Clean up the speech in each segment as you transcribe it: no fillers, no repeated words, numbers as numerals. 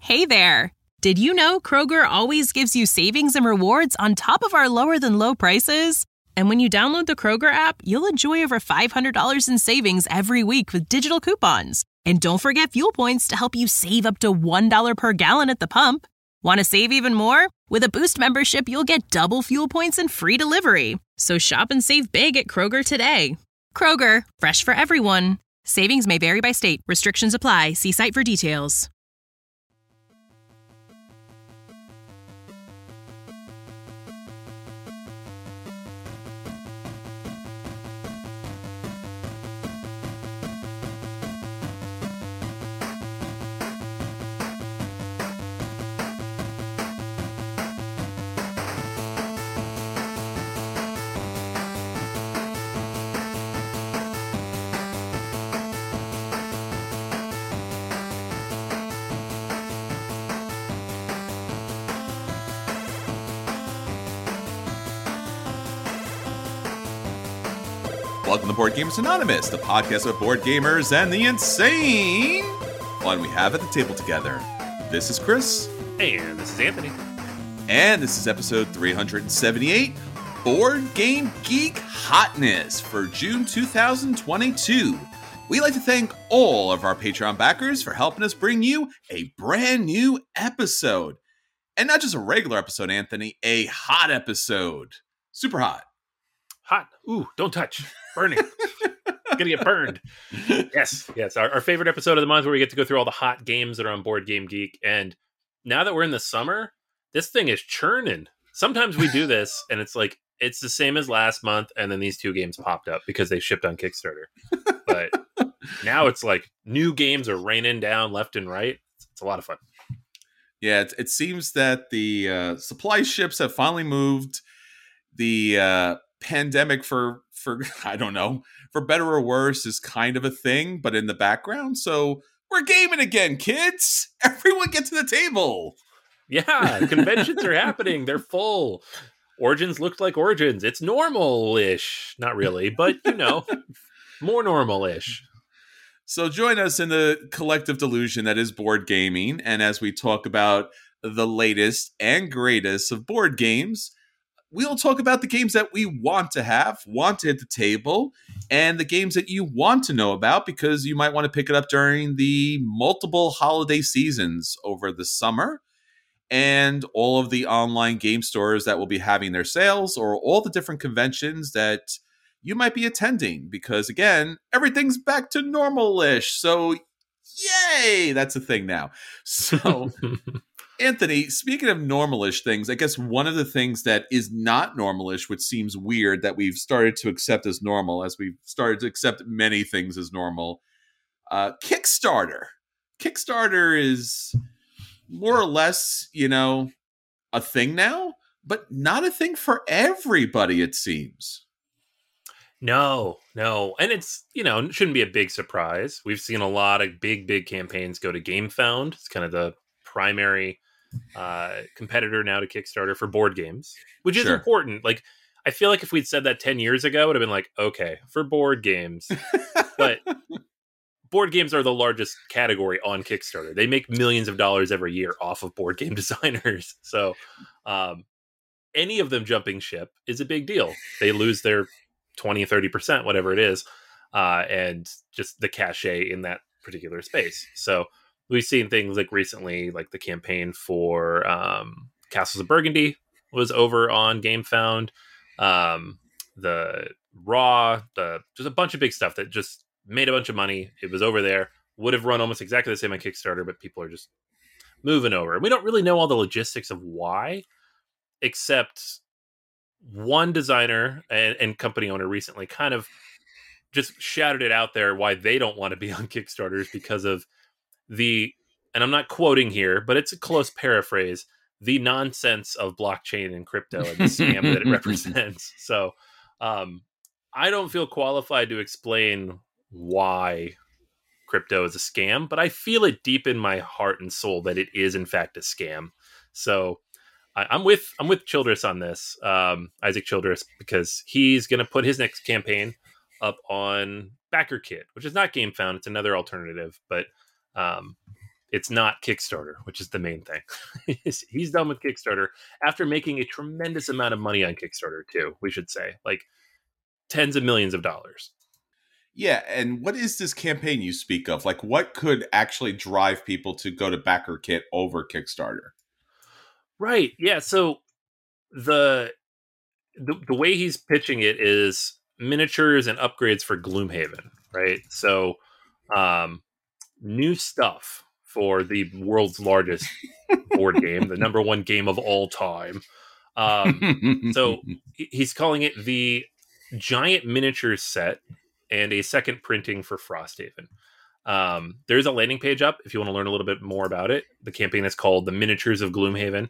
Hey there! Did you know Kroger always gives you savings and rewards on top of our lower-than-low prices? And when you download the Kroger app, you'll enjoy over $500 in savings every week with digital coupons. And don't forget fuel points to help you save up to $1 per gallon at the pump. Want to save even more? With a Boost membership, you'll get double fuel points and free delivery. So shop and save big at Kroger today. Kroger, fresh for everyone. Savings may vary by state. Restrictions apply. See site for details. Welcome to Board Gamers Anonymous, the podcast of board gamers and the insane fun we have at the table together. This is Chris. And this is Anthony. And this is episode 378, Board Game Geek Hotness for June 2022. We'd like to thank all of our Patreon backers for helping us bring you a brand new episode. And not just a regular episode, Anthony, a hot episode. Super hot. Hot. Ooh, don't touch. Burning. Gonna get burned. Yes. Our favorite episode of the month where we get to go through all the hot games that are on Board Game Geek. And now that we're in the summer, this thing is churning. Sometimes we do this and it's like, it's the same as last month. And then these two games popped up because they shipped on Kickstarter. But now it's like new games are raining down left and right. It's a lot of fun. Yeah, it seems that the supply ships have finally moved. The pandemic for I don't know, for better or worse is kind of a thing, but in the background. So we're gaming again, kids. Everyone get to the table. Yeah, conventions are happening. They're full. Origins looked like Origins. It's normal-ish. Not really, but more normal-ish. So join us in the collective delusion that is board gaming. And as we talk about the latest and greatest of board games, we'll talk about the games that we want to have, want to hit the table, and the games that you want to know about because you might want to pick it up during the multiple holiday seasons over the summer and all of the online game stores that will be having their sales or all the different conventions that you might be attending because, again, everything's back to normal-ish. So, yay! That's a thing now. So... Anthony, speaking of normalish things, I guess one of the things that is not normalish, which seems weird that we've started to accept as normal, as we've started to accept many things as normal, Kickstarter. Kickstarter is more or less, a thing now, but not a thing for everybody, it seems. No. And it's, it shouldn't be a big surprise. We've seen a lot of big campaigns go to GameFound. It's kind of the primary competitor now to Kickstarter for board games, which is important. Like, I feel like if we'd said that 10 years ago, it would have been like, okay, for board games. But board games are the largest category on Kickstarter. They make millions of dollars every year off of board game designers. So any of them jumping ship is a big deal. They lose their 20, 30%, whatever it is, and just the cachet in that particular space. So we've seen things like recently, like the campaign for Castles of Burgundy was over on GameFound. The Raw, just a bunch of big stuff that just made a bunch of money. It was over there. Would have run almost exactly the same on Kickstarter, but people are just moving over. We don't really know all the logistics of why, except one designer and company owner recently kind of just shouted it out there why they don't want to be on Kickstarters because of and I'm not quoting here, but it's a close paraphrase, the nonsense of blockchain and crypto and the scam that it represents. So I don't feel qualified to explain why crypto is a scam, but I feel it deep in my heart and soul that it is in fact a scam. So I'm with Childress on this, Isaac Childress, because he's going to put his next campaign up on BackerKit, which is not GameFound. It's another alternative, but it's not Kickstarter, which is the main thing. He's done with Kickstarter after making a tremendous amount of money on Kickstarter too, we should say, like tens of millions of dollars. Yeah, and what is this campaign you speak of? Like, what could actually drive people to go to BackerKit over Kickstarter? Right. Yeah. So the way he's pitching it is miniatures and upgrades for Gloomhaven, right? So, new stuff for the world's largest board game, the number one game of all time. So he's calling it the Giant Miniatures set and a second printing for Frosthaven. There's a landing page up if you want to learn a little bit more about it. The campaign is called The Miniatures of Gloomhaven.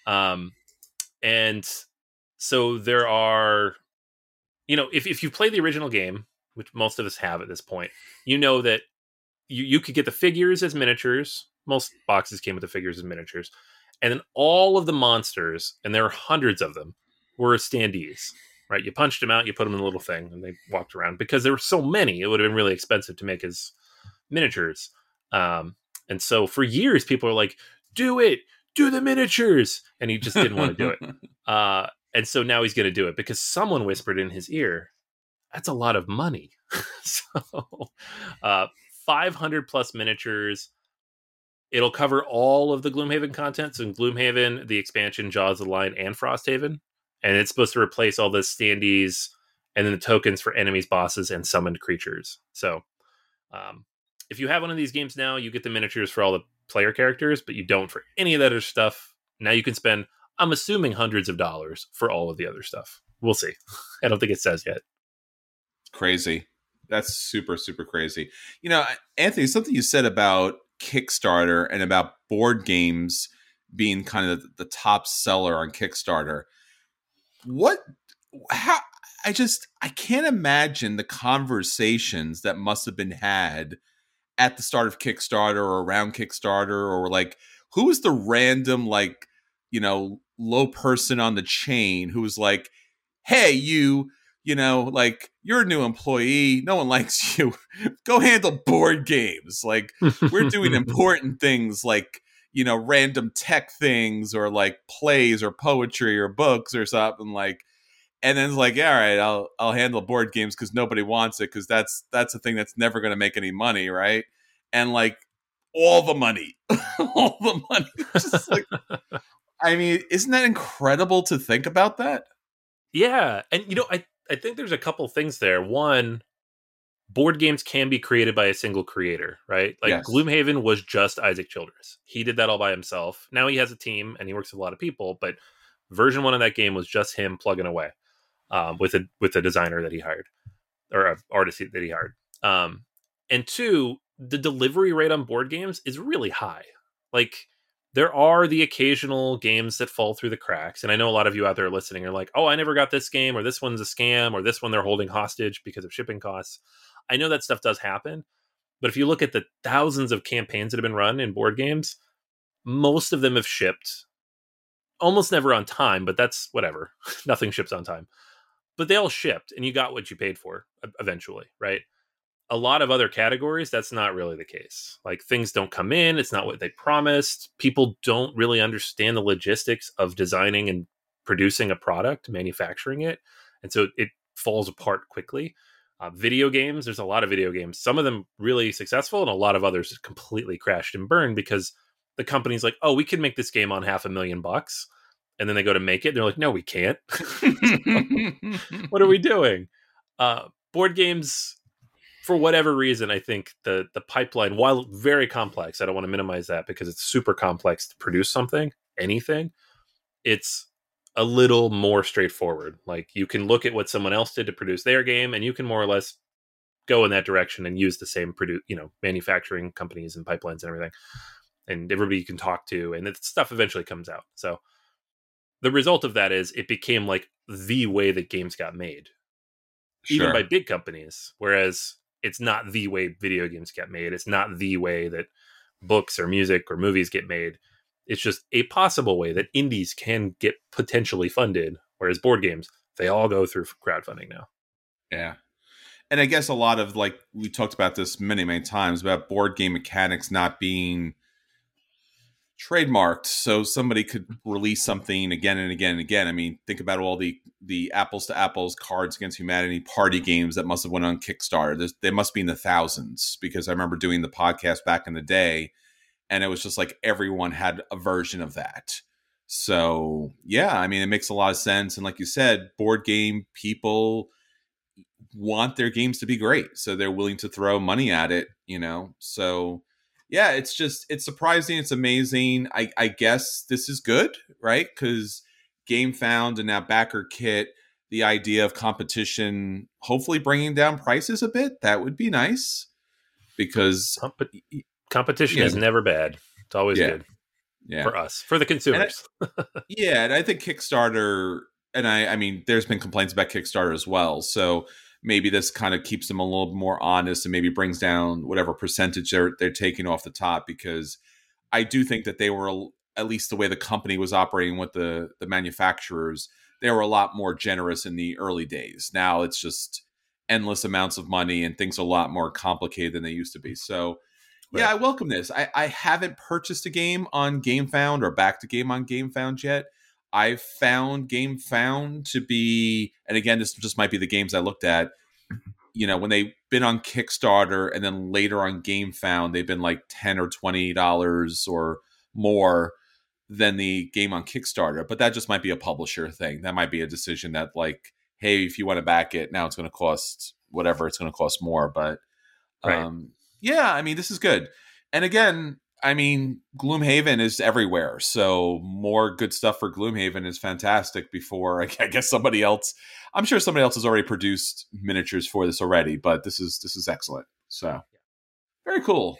And so there are, if you play the original game, which most of us have at this point, you know that you could get the figures as miniatures. Most boxes came with the figures as miniatures. And then all of the monsters, and there are hundreds of them, were standees, right? You punched them out, you put them in a little thing, and they walked around. Because there were so many, it would have been really expensive to make as miniatures. And so for years, people were like, do the miniatures. And he just didn't want to do it. And so now he's going to do it because someone whispered in his ear, that's a lot of money. So 500 plus miniatures. It'll cover all of the Gloomhaven content. So in Gloomhaven, the expansion, Jaws of the Lion, and Frosthaven. And it's supposed to replace all the standees and then the tokens for enemies, bosses, and summoned creatures. So if you have one of these games now, you get the miniatures for all the player characters, but you don't for any of that other stuff. Now you can spend, I'm assuming, hundreds of dollars for all of the other stuff. We'll see. I don't think it says yet. Crazy. That's super, super crazy. Anthony, something you said about Kickstarter and about board games being kind of the top seller on Kickstarter. I can't imagine the conversations that must have been had at the start of Kickstarter or around Kickstarter, or like, who was the random, like, low person on the chain who was like, hey, like, you're a new employee. No one likes you. Go handle board games. Like, we're doing important things like, random tech things or like plays or poetry or books or something like. And then it's like, yeah, all right, I'll handle board games because nobody wants it because that's a thing that's never going to make any money, right? And like all the money, Just like, I mean, isn't that incredible to think about that? Yeah, and I think there's a couple things there. One, board games can be created by a single creator, right? Like, yes. Gloomhaven was just Isaac Childress. He did that all by himself. Now he has a team and he works with a lot of people, but version 1 of that game was just him plugging away with a designer that he hired, or an artist that he hired. And 2, the delivery rate on board games is really high. Like, there are the occasional games that fall through the cracks. And I know a lot of you out there listening are like, oh, I never got this game, or this one's a scam, or this one they're holding hostage because of shipping costs. I know that stuff does happen. But if you look at the thousands of campaigns that have been run in board games, most of them have shipped almost never on time, but that's whatever. Nothing ships on time. But they all shipped, and you got what you paid for eventually, right? A lot of other categories, that's not really the case. Like, things don't come in. It's not what they promised. People don't really understand the logistics of designing and producing a product, manufacturing it. And so it falls apart quickly. Video games, there's a lot of video games. Some of them really successful, and a lot of others completely crashed and burned because the company's like, oh, we can make this game on $500,000. And then they go to make it. They're like, no, we can't. What are we doing? Board games, for whatever reason, I think the pipeline, while very complex, I don't want to minimize that because it's super complex to produce anything. It's a little more straightforward. Like, you can look at what someone else did to produce their game, and you can more or less go in that direction and use the same manufacturing companies and pipelines and everything. And everybody you can talk to, and the stuff eventually comes out. So the result of that is it became like the way that games got made, even by big companies. Whereas it's not the way video games get made. It's not the way that books or music or movies get made. It's just a possible way that indies can get potentially funded. Whereas board games, they all go through crowdfunding now. Yeah. And I guess a lot of, like, we talked about this many, many times about board game mechanics not being trademarked, so somebody could release something again and again and again. I mean, think about all the apples to apples Cards Against Humanity party games that must have went on Kickstarter. They must be in the thousands, because I remember doing the podcast back in the day, and it was just like everyone had a version of that. So yeah, I mean, it makes a lot of sense. And like you said, board game people want their games to be great, so they're willing to throw money at it, so yeah, it's surprising, it's amazing. I guess this is good, right? Because GameFound and now BackerKit, the idea of competition hopefully bringing down prices a bit, that would be nice, because competition is never bad. It's always good for us, for the consumers. And I think Kickstarter, and I mean, there's been complaints about Kickstarter as well, so maybe this kind of keeps them a little more honest and maybe brings down whatever percentage they're taking off the top, because I do think that they were, at least the way the company was operating with the manufacturers, they were a lot more generous in the early days. Now it's just endless amounts of money and things are a lot more complicated than they used to be. So yeah, I welcome this. I haven't purchased a game on GameFound or backed a game on GameFound yet. I've found GameFound to be, and again, this just might be the games I looked at, when they've been on Kickstarter and then later on GameFound, they've been like $10 or $20 or more than the game on Kickstarter. But that just might be a publisher thing. That might be a decision that, like, hey, if you want to back it, now it's going to cost whatever, it's going to cost more. But yeah, I mean, this is good. And again, I mean, Gloomhaven is everywhere, so more good stuff for Gloomhaven is fantastic. Before, I guess somebody else, I'm sure somebody else has already produced miniatures for this already, but this is excellent. So very cool.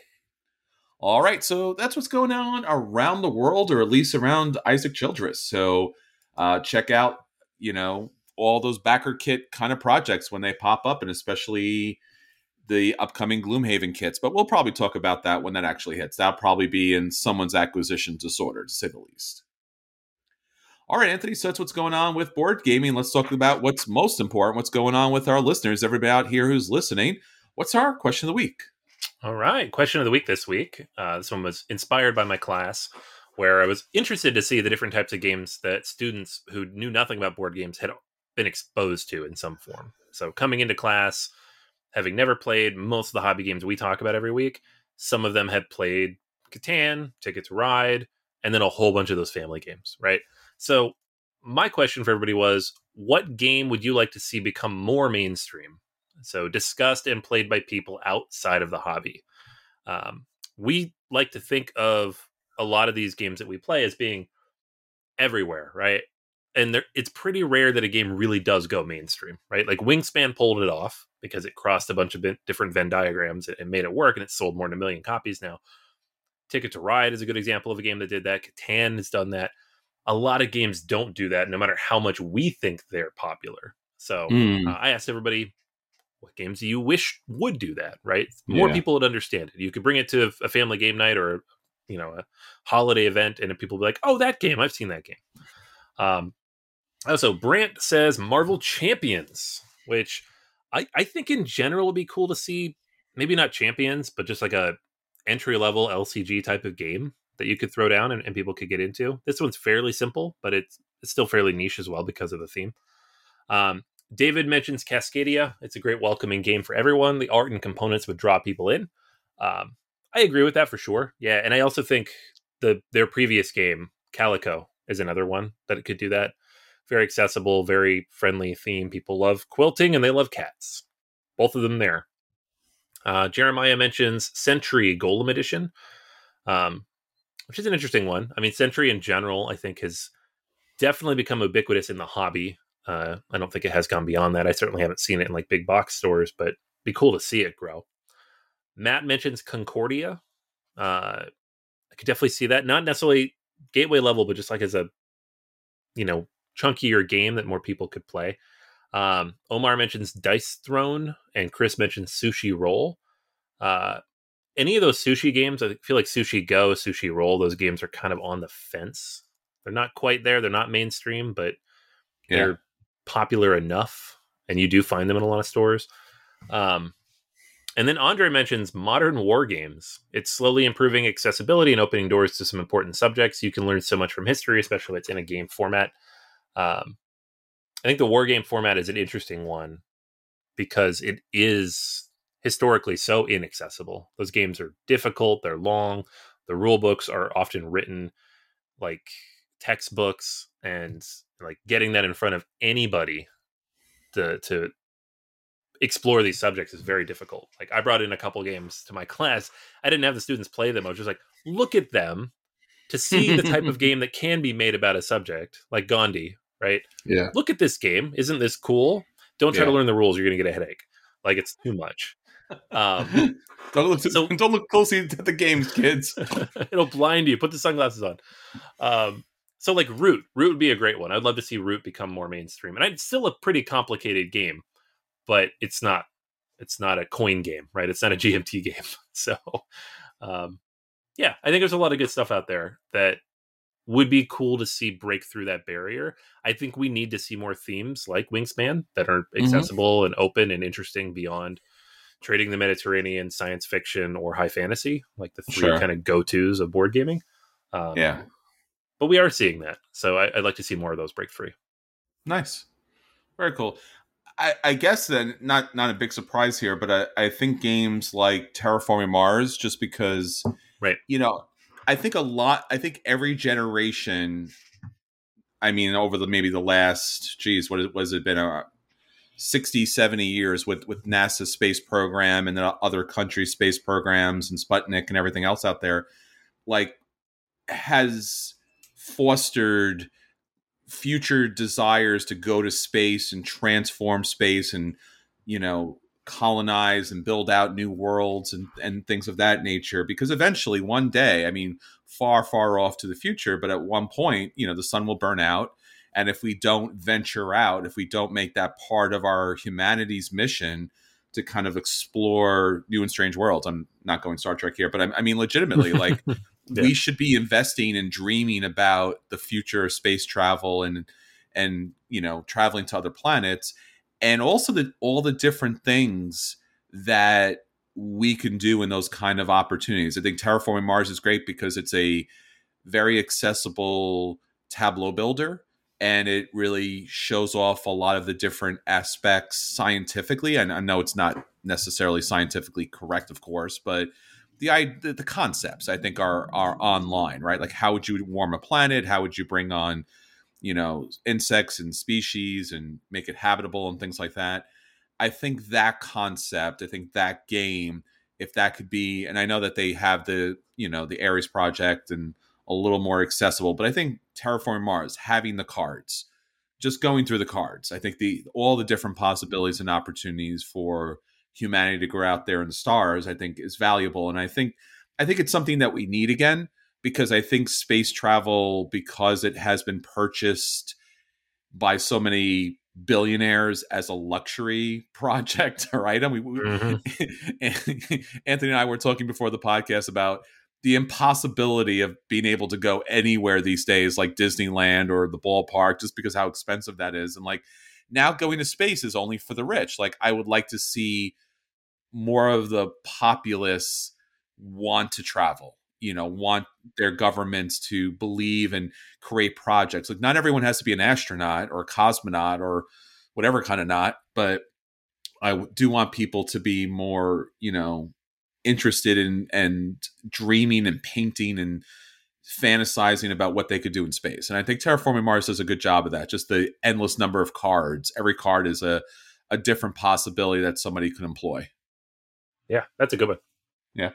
All right, so that's what's going on around the world, or at least around Isaac Childress. So check out, all those BackerKit kind of projects when they pop up, and especially the upcoming Gloomhaven kits, but we'll probably talk about that when that actually hits. That'll probably be in someone's acquisition disorder, to say the least. All right, Anthony, so that's what's going on with board gaming. Let's talk about what's most important, what's going on with our listeners, everybody out here who's listening. What's our question of the week? All right, question of the week this week. This one was inspired by my class, where I was interested to see the different types of games that students who knew nothing about board games had been exposed to in some form. So coming into class, having never played most of the hobby games we talk about every week, some of them had played Catan, Ticket to Ride, and then a whole bunch of those family games, right? So my question for everybody was, what game would you like to see become more mainstream? So discussed and played by people outside of the hobby. We like to think of a lot of these games that we play as being everywhere, right? And it's pretty rare that a game really does go mainstream, right? Like Wingspan pulled it off because it crossed a bunch of different Venn diagrams and made it work, and it sold more than 1 million copies now. Ticket to Ride is a good example of a game that did that. Catan has done that. A lot of games don't do that, no matter how much we think they're popular. So I asked everybody, what games do you wish would do that, right? More people would understand it. You could bring it to a family game night or a holiday event, and people will be like, oh, that game, I've seen that game. Also, Brant says Marvel Champions, which I think in general would be cool to see. Maybe not Champions, but just like a entry-level LCG type of game that you could throw down and people could get into. This one's fairly simple, but it's still fairly niche as well because of the theme. David mentions Cascadia. It's a great welcoming game for everyone. The art and components would draw people in. I agree with that for sure. Yeah, and I also think their previous game, Calico, is another one that it could do that. Very accessible, very friendly theme. People love quilting and they love cats. Both of them there. Jeremiah mentions Century Golem Edition, which is an interesting one. I mean, Century in general, I think, has definitely become ubiquitous in the hobby. I don't think it has gone beyond that. I certainly haven't seen it in like big box stores, but it'd be cool to see it grow. Matt mentions Concordia. I could definitely see that. Not necessarily gateway level, but just like as a, chunkier game that more people could play. Omar mentions Dice Throne, and Chris mentions Sushi Roll. Any of those sushi games, I feel like Sushi Go, Sushi Roll, those games are kind of on the fence. They're not quite there. They're not mainstream, but they're popular enough, and you do find them in a lot of stores. And then Andre mentions modern war games. It's slowly improving accessibility and opening doors to some important subjects. You can learn so much from history, especially if it's in a game format. I think the war game format is an interesting one because it is historically so inaccessible. Those games are difficult, they're long, the rule books are often written like textbooks, and like getting that in front of anybody to explore these subjects is very difficult. Like I brought in a couple games to my class. I didn't have the students play them. I was just like, look at them to see the type of game that can be made about a subject like Gandhi, right? Yeah. Look at this game. Isn't this cool? Don't try to learn the rules. You're going to get a headache. Like it's too much. Don't look closely at the games, kids. It'll blind you. Put the sunglasses on. So like Root would be a great one. I'd love to see Root become more mainstream. And it's still a pretty complicated game, but it's not a coin game, right? It's not a GMT game. So, yeah, I think there's a lot of good stuff out there that would be cool to see break through that barrier. I think we need to see more themes like Wingspan that are accessible and open and interesting beyond trading the Mediterranean, science fiction, or high fantasy, like the three kind of go-tos of board gaming. But we are seeing that. So I'd like to see more of those break free. Nice. Very cool. I guess then, not a big surprise here, but I think games like Terraforming Mars, just because, right? I think every generation, I mean, over maybe the last, what has it been, 60, 70 years with NASA's space program and the other countries' space programs and Sputnik and everything else out there, like, has fostered future desires to go to space and transform space and, colonize and build out new worlds and things of that nature. Because eventually one day, I mean, far, far off to the future, but at one point, the sun will burn out. And if we don't venture out, if we don't make that part of our humanity's mission to kind of explore new and strange worlds, I'm not going Star Trek here, but I mean, legitimately, like, we should be investing and dreaming about the future of space travel and traveling to other planets, and also all the different things that we can do in those kind of opportunities. I think Terraforming Mars is great because it's a very accessible tableau builder, and it really shows off a lot of the different aspects scientifically. And I know it's not necessarily scientifically correct, of course, but the concepts I think are online, right? Like, how would you warm a planet? How would you bring on, insects and species and make it habitable and things like that? I think that concept, I think that game, if that could be, and I know that they have the Ares project and a little more accessible, but I think Terraforming Mars, having the cards, just going through the cards, I think all the different possibilities and opportunities for humanity to go out there in the stars, I think is valuable. And I think it's something that we need again, because I think space travel, because it has been purchased by so many billionaires as a luxury project or item. Anthony and I were talking before the podcast about the impossibility of being able to go anywhere these days, like Disneyland or the ballpark, just because how expensive that is. And like, now going to space is only for the rich. Like, I would like to see more of the populace want to travel, want their governments to believe and create projects. Like, not everyone has to be an astronaut or a cosmonaut or whatever kind of not, but I do want people to be more, interested in and dreaming and painting and fantasizing about what they could do in space. And I think Terraforming Mars does a good job of that. Just the endless number of cards. Every card is a different possibility that somebody could employ. Yeah, that's a good one. Yeah.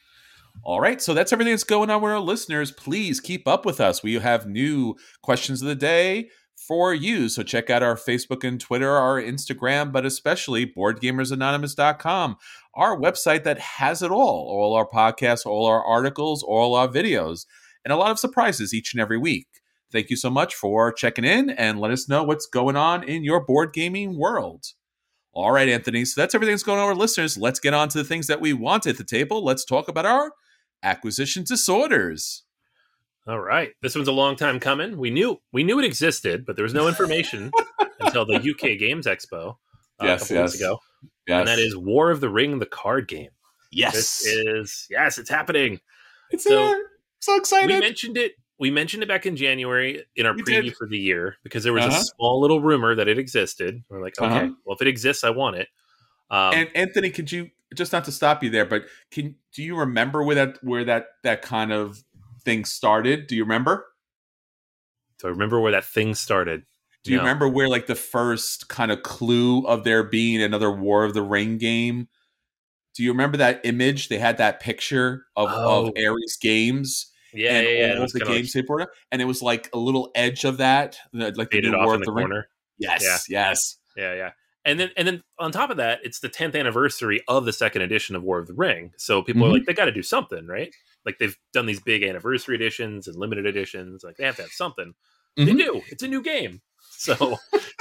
All right. So that's everything that's going on with our listeners. Please keep up with us. We have new questions of the day for you. So check out our Facebook and Twitter, our Instagram, but especially BoardGamersAnonymous.com, our website that has it all our podcasts, all our articles, all our videos, and a lot of surprises each and every week. Thank you so much for checking in, and let us know what's going on in your board gaming world. All right, Anthony. So that's everything that's going on with listeners. Let's get on to the things that we want at the table. Let's talk about our acquisition disorders. All right. This one's a long time coming. We knew it existed, but there was no information until the UK Games Expo a couple weeks ago. Yes. And that is War of the Ring, the card game. Yes. It's happening. It's here. So excited. We mentioned it back in January in our preview for the year because there was a Uh-huh. small little rumor that it existed. We're like, okay, Uh-huh. well, if it exists, I want it. And Anthony, could you, just not to stop you there, but do you remember where that kind of thing started? Do you remember? Do I remember where that thing started? Do you remember where like the first kind of clue of there being another War of the Ring game? Do you remember that image? They had that picture of Ares Games. Yeah. All of the games they brought up, and it was like a little edge of that, like the new War of the Ring. Corner. Yes. Yeah. And then on top of that, it's the 10th anniversary of the second edition of War of the Ring. So people are like, they got to do something, right? Like they've done these big anniversary editions and limited editions. Like they have to have something. They do. It's a new game. So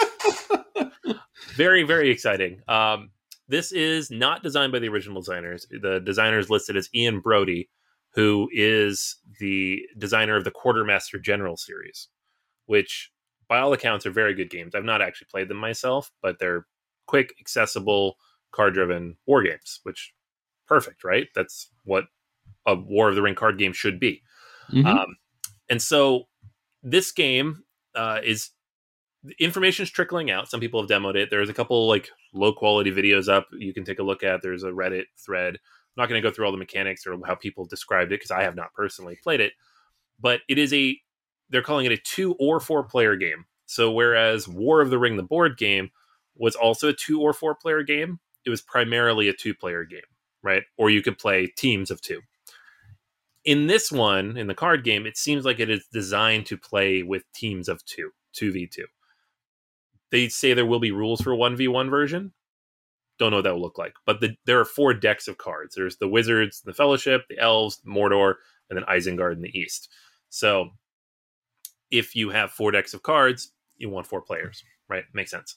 very, very exciting. This is not designed by the original designers. The designer is listed as Ian Brody, who is the designer of the Quartermaster General series, which by all accounts are very good games. I've not actually played them myself, but they're quick, accessible, card-driven war games, which perfect, right? That's what a War of the Ring card game should be. And so this game is... the information is trickling out. Some people have demoed it. There's a couple like low quality videos up you can take a look at. There's a Reddit thread. I'm not going to go through all the mechanics or how people described it because I have not personally played it. But it is they're calling it a 2 or 4 player game. So whereas War of the Ring, the board game, was also a 2 or 4 player game, it was primarily a 2 player game, right? Or you could play teams of 2. In this one, in the card game, it seems like it is designed to play with teams of 2, 2v2. They say there will be rules for 1v1 version. Don't know what that will look like. But there are 4 decks of cards. There's the Wizards, the Fellowship, the Elves, Mordor, and then Isengard in the East. So if you have 4 decks of cards, you want 4 players, right? Makes sense.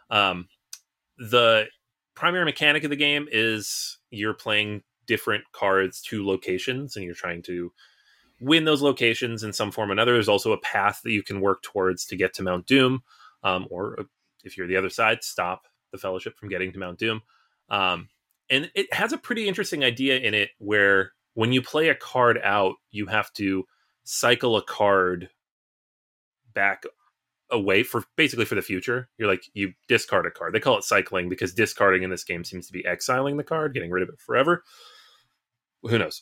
The primary mechanic of the game is you're playing different cards to locations, and you're trying to win those locations in some form or another. There's also a path that you can work towards to get to Mount Doom. Or if you're the other side, stop the Fellowship from getting to Mount Doom. And it has a pretty interesting idea in it where when you play a card out, you have to cycle a card back away for the future. You're like, you discard a card. They call it cycling because discarding in this game seems to be exiling the card, getting rid of it forever. Who knows?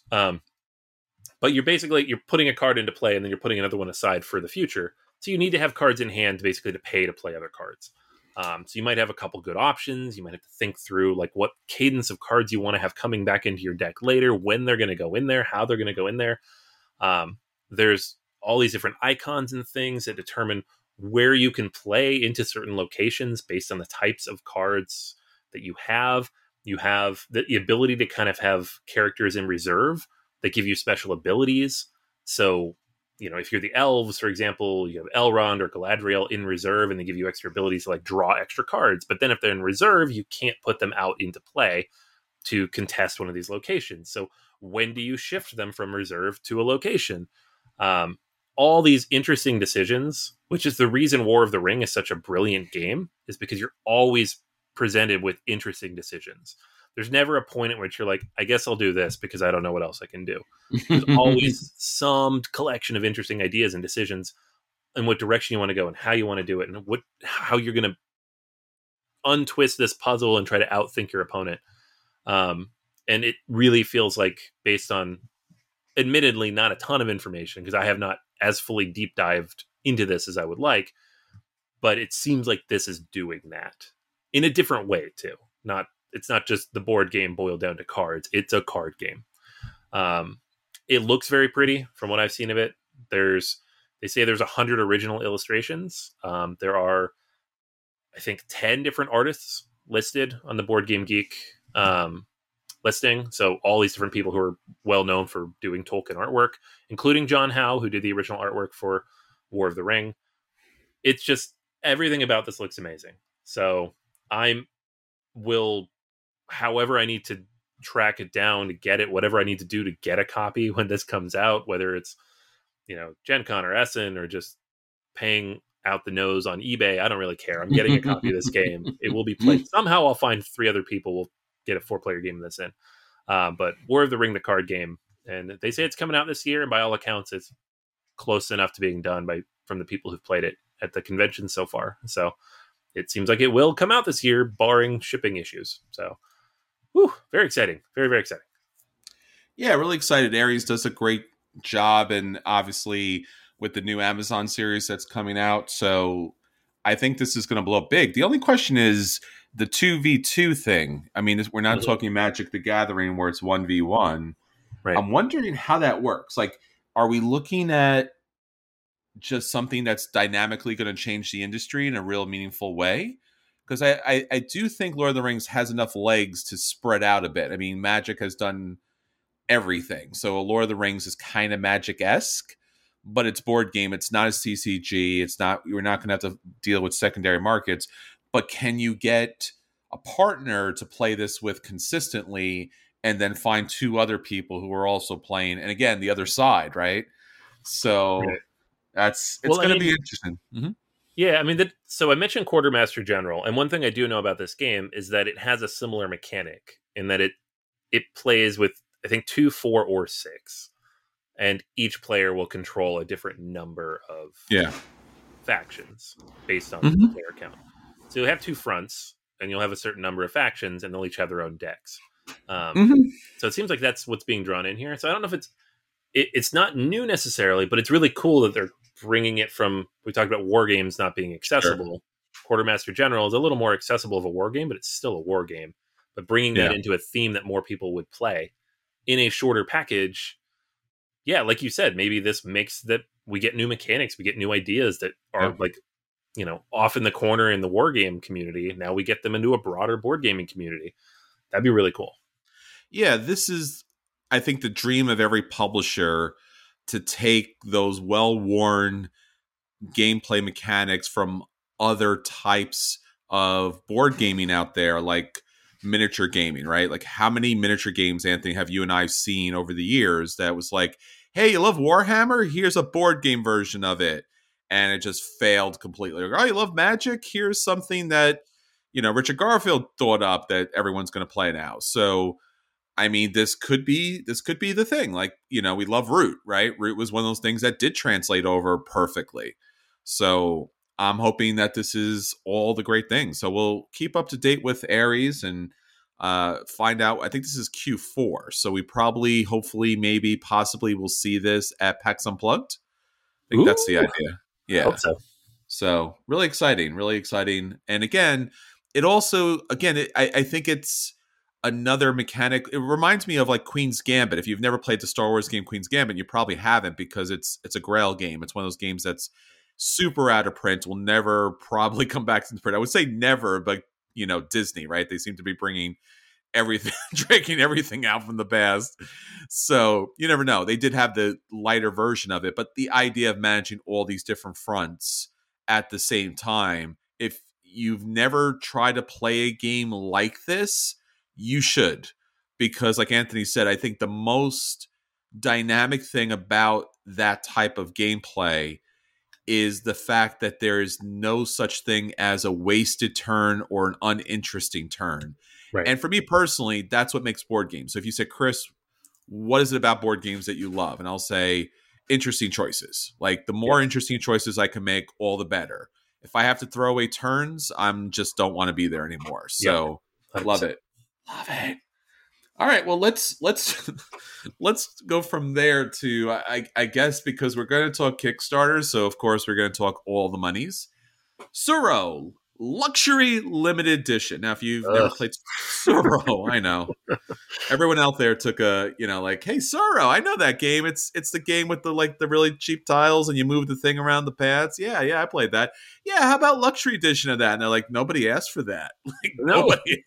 But you're putting a card into play and then you're putting another one aside for the future. So you need to have cards in hand basically to pay to play other cards. So you might have a couple good options. You might have to think through like what cadence of cards you want to have coming back into your deck later, when they're going to go in there, how they're going to go in there. There's all these different icons and things that determine where you can play into certain locations based on the types of cards that you have. You have the ability to kind of have characters in reserve that give you special abilities. So, you know, if you're the elves, for example, you have Elrond or Galadriel in reserve and they give you extra abilities to like draw extra cards. But then if they're in reserve, you can't put them out into play to contest one of these locations. So when do you shift them from reserve to a location? All these interesting decisions, which is the reason War of the Ring is such a brilliant game, is because you're always presented with interesting decisions. There's never a point at which you're like, I guess I'll do this because I don't know what else I can do. There's always some collection of interesting ideas and decisions in what direction you want to go and how you want to do it and how you're going to untwist this puzzle and try to outthink your opponent. And it really feels like, based on admittedly not a ton of information, because I have not as fully deep dived into this as I would like, but it seems like this is doing that in a different way too. It's not just the board game boiled down to cards. It's a card game. It looks very pretty from what I've seen of it. They say there's 100 original illustrations. There are, I think, 10 different artists listed on the Board Game Geek listing. So all these different people who are well known for doing Tolkien artwork, including John Howe, who did the original artwork for War of the Ring. It's just, everything about this looks amazing. So however I need to track it down to get it, whatever I need to do to get a copy when this comes out, whether it's, you know, Gen Con or Essen or just paying out the nose on eBay. I don't really care. I'm getting a copy of this game. It will be played. Somehow I'll find 3 other people will get a 4-player game this in. But War of the Ring, the card game, and they say it's coming out this year, and by all accounts, it's close enough to being done from the people who've played it at the convention so far. So it seems like it will come out this year, barring shipping issues. So, very exciting. Very, very exciting. Yeah, really excited. Ares does a great job, and obviously with the new Amazon series that's coming out. So I think this is going to blow up big. The only question is the 2v2 thing. I mean, we're not talking Magic the Gathering where it's 1v1. Right. I'm wondering how that works. Like, are we looking at just something that's dynamically going to change the industry in a real meaningful way? Because I do think Lord of the Rings has enough legs to spread out a bit. I mean, Magic has done everything. So Lord of the Rings is kind of Magic-esque, but it's board game. It's not a CCG. It's not, you're not going to have to deal with secondary markets. But can you get a partner to play this with consistently and then find 2 other people who are also playing? And again, the other side, right? So it's going to be interesting. Mm-hmm. Yeah, I mean, so I mentioned Quartermaster General, and one thing I do know about this game is that it has a similar mechanic in that it plays with, I think, 2, 4, or 6, and each player will control a different number of factions based on the player count. So you'll have 2 fronts, and you'll have a certain number of factions, and they'll each have their own decks. So it seems like that's what's being drawn in here. So I don't know if it's not new necessarily, but it's really cool that they're bringing it from, we talked about war games not being accessible. Sure. Quartermaster General is a little more accessible of a war game, but it's still a war game. But bringing that into a theme that more people would play in a shorter package, like you said, maybe this makes that we get new mechanics, we get new ideas that are like, off in the corner in the war game community. Now we get them into a broader board gaming community. That'd be really cool. Yeah, this is, I think, the dream of every publisher, to take those well-worn gameplay mechanics from other types of board gaming out there, like miniature gaming, right? Like, how many miniature games, Anthony, have you and I seen over the years that was like, hey, you love Warhammer? Here's a board game version of it. And it just failed completely. Like, oh, you love Magic? Here's something that, Richard Garfield thought up that everyone's going to play now. So, I mean, this could be the thing. Like, we love Root, right? Root was one of those things that did translate over perfectly. So I'm hoping that this is all the great things. So we'll keep up to date with Ares and find out. I think this is Q4. So we probably, hopefully, maybe, possibly will see this at PAX Unplugged. I think that's the idea. Yeah. I hope so. So really exciting, really exciting. And again, it also, I think it's another mechanic. It reminds me of like Queen's Gambit. If you've never played the Star Wars game Queen's Gambit, you probably haven't, because it's a Grail game. It's one of those games that's super out of print, will never probably come back into print. I would say never, but Disney, right? They seem to be bringing everything, drinking everything out from the past. So you never know. They did have the lighter version of it, but the idea of managing all these different fronts at the same time, if you've never tried to play a game like this, you should, because like Anthony said, I think the most dynamic thing about that type of gameplay is the fact that there is no such thing as a wasted turn or an uninteresting turn. Right. And for me personally, that's what makes board games. So if you say, Chris, what is it about board games that you love? And I'll say interesting choices. Like, the more interesting choices I can make, all the better. If I have to throw away turns, I'm just don't want to be there anymore. So love it. Love it. All right. Well, let's go from there to, I guess, because we're going to talk Kickstarter. So of course we're going to talk all the monies. Tsuro Luxury Limited Edition. Now, if you've never played Tsuro, I know everyone out there took a, like, hey, Tsuro, I know that game. It's the game with the really cheap tiles and you move the thing around the pads. Yeah, I played that. Yeah, how about Luxury Edition of that? And they're like, nobody asked for that. Like, nobody.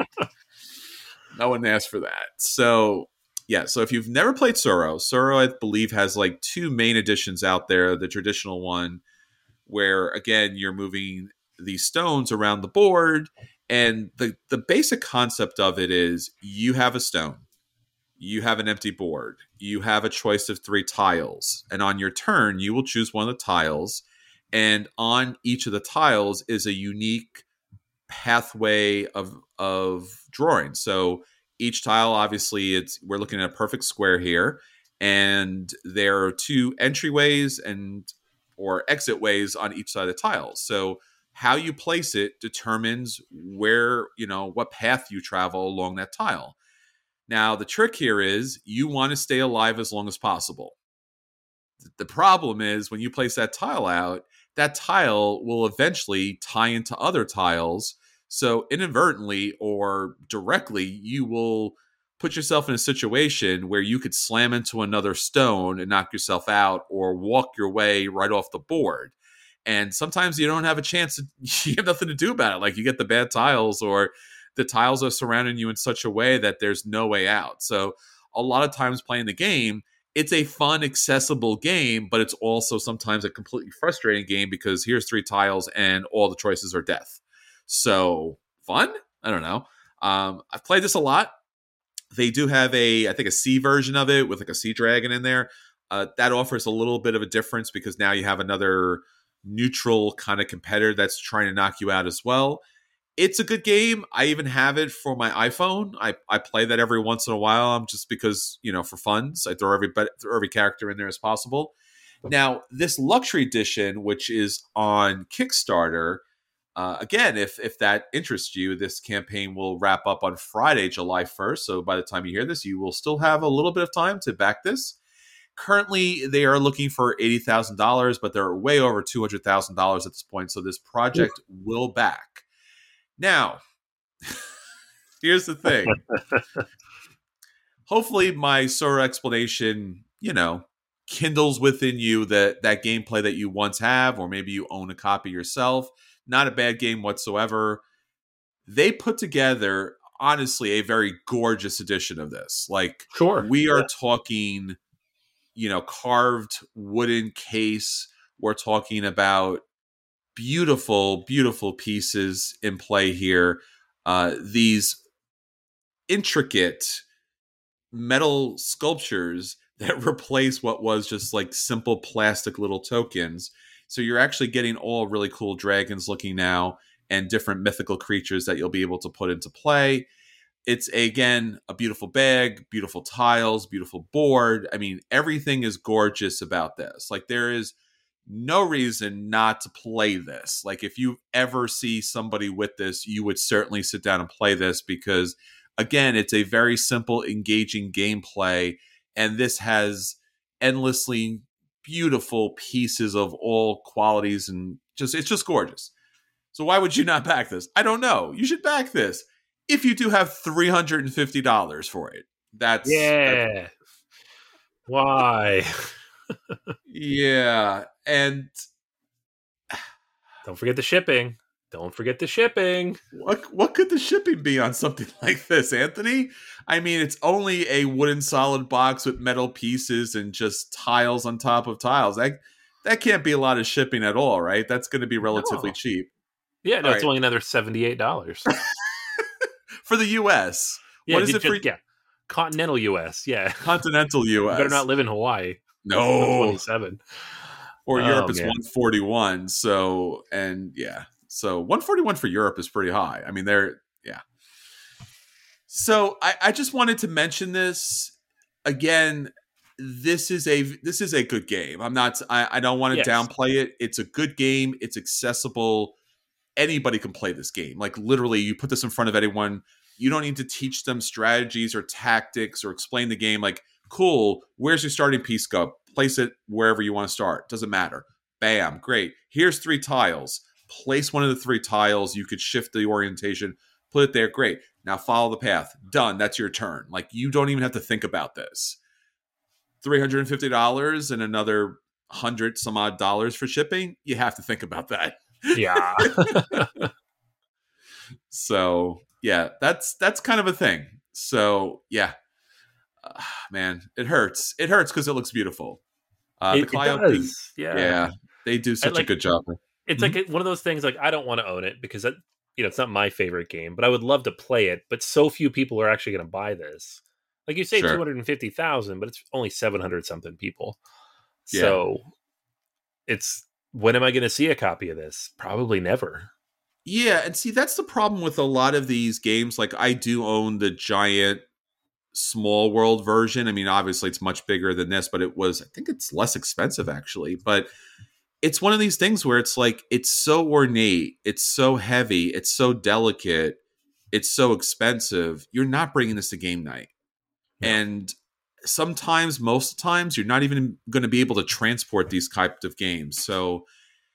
No one asked for that. So, so if you've never played Tsuro, I believe has like 2 main editions out there. The traditional one, where again you're moving these stones around the board, and the basic concept of it is you have a stone, you have an empty board, you have a choice of 3 tiles, and on your turn you will choose one of the tiles, and on each of the tiles is a unique pathway of drawing. So each tile, obviously, we're looking at a perfect square here, and there are 2 entryways or exit ways on each side of the tiles. So how you place it determines where, what path you travel along that tile. Now, the trick here is you want to stay alive as long as possible. The problem is when you place that tile out, that tile will eventually tie into other tiles. So inadvertently or directly, you will put yourself in a situation where you could slam into another stone and knock yourself out, or walk your way right off the board. And sometimes you don't have a chance you have nothing to do about it. Like, you get the bad tiles, or the tiles are surrounding you in such a way that there's no way out. So a lot of times playing the game, it's a fun, accessible game, but it's also sometimes a completely frustrating game because here's 3 tiles and all the choices are death. So fun? I don't know. I've played this a lot. They do have I think a sea version of it with like a sea dragon in there. That offers a little bit of a difference because now you have another neutral kind of competitor that's trying to knock you out as well. It's a good game. I even have it for my iPhone. I play that every once in a while, just because, for funds. I throw every character in there as possible. Now, this luxury edition, which is on Kickstarter, again, if that interests you, this campaign will wrap up on Friday, July 1st. So by the time you hear this, you will still have a little bit of time to back this. Currently, they are looking for $80,000, but they're way over $200,000 at this point. So this project will back. Now, here's the thing. Hopefully my sort of explanation, kindles within you that gameplay that you once have, or maybe you own a copy yourself. Not a bad game whatsoever. They put together, honestly, a very gorgeous edition of this. Like, sure, we are talking, carved wooden case. We're talking about beautiful, beautiful pieces in play here. These intricate metal sculptures that replace what was just like simple plastic little tokens. So you're actually getting all really cool dragons looking now, and different mythical creatures that you'll be able to put into play. It's, again, a beautiful bag, beautiful tiles, beautiful board. I mean, everything is gorgeous about this. Like, there is no reason not to play this. Like, if you ever see somebody with this, you would certainly sit down and play this because, again, it's a very simple, engaging gameplay, and this has endlessly beautiful pieces of all qualities, and it's just gorgeous. So why would you not back this? I don't know. You should back this if you do have $350 for it. That's why? Yeah, and don't forget the shipping. Don't forget the shipping. What could the shipping be on something like this, Anthony? I mean, it's only a wooden solid box with metal pieces and just tiles on top of tiles. That can't be a lot of shipping at all, right? That's going to be relatively cheap. Yeah, no, it's only another $78 for the U.S. Yeah, what is it for? Yeah, continental U.S. Yeah, continental U.S. You better not live in Hawaii. No, 27. Or Europe is 141. So, and yeah. So 141 for Europe is pretty high. I mean, So I just wanted to mention this again. This is a good game. I don't want to downplay it. It's a good game. It's accessible. Anybody can play this game. Like, literally, you put this in front of anyone. You don't need to teach them strategies or tactics or explain the game. Like, cool, where's your starting piece go? Place it wherever you want to start. Doesn't matter. Bam, great. Here's 3 tiles. Place one of the 3 tiles. You could shift the orientation. Put it there. Great. Now follow the path. Done. That's your turn. Like, you don't even have to think about this. $350 and another $100 some odd for shipping. You have to think about that. Yeah. So yeah, that's kind of a thing. So yeah, man, it hurts. It hurts because it looks beautiful. The Clio team, yeah, they do such a good job. It's like one of those things. Like, I don't want to own it because it's not my favorite game, but I would love to play it. But so few people are actually going to buy this. Like, you say, 250,000, but it's only 700 something people. So it's when am I going to see a copy of this? Probably never. Yeah, and see, that's the problem with a lot of these games. Like, I do own the giant small world version. I mean, obviously it's much bigger than this, but I think it's less expensive actually. But it's one of these things where it's like, it's so ornate, it's so heavy, it's so delicate, it's so expensive. You're not bringing this to game night. No. And sometimes, most times, you're not even going to be able to transport these types of games. So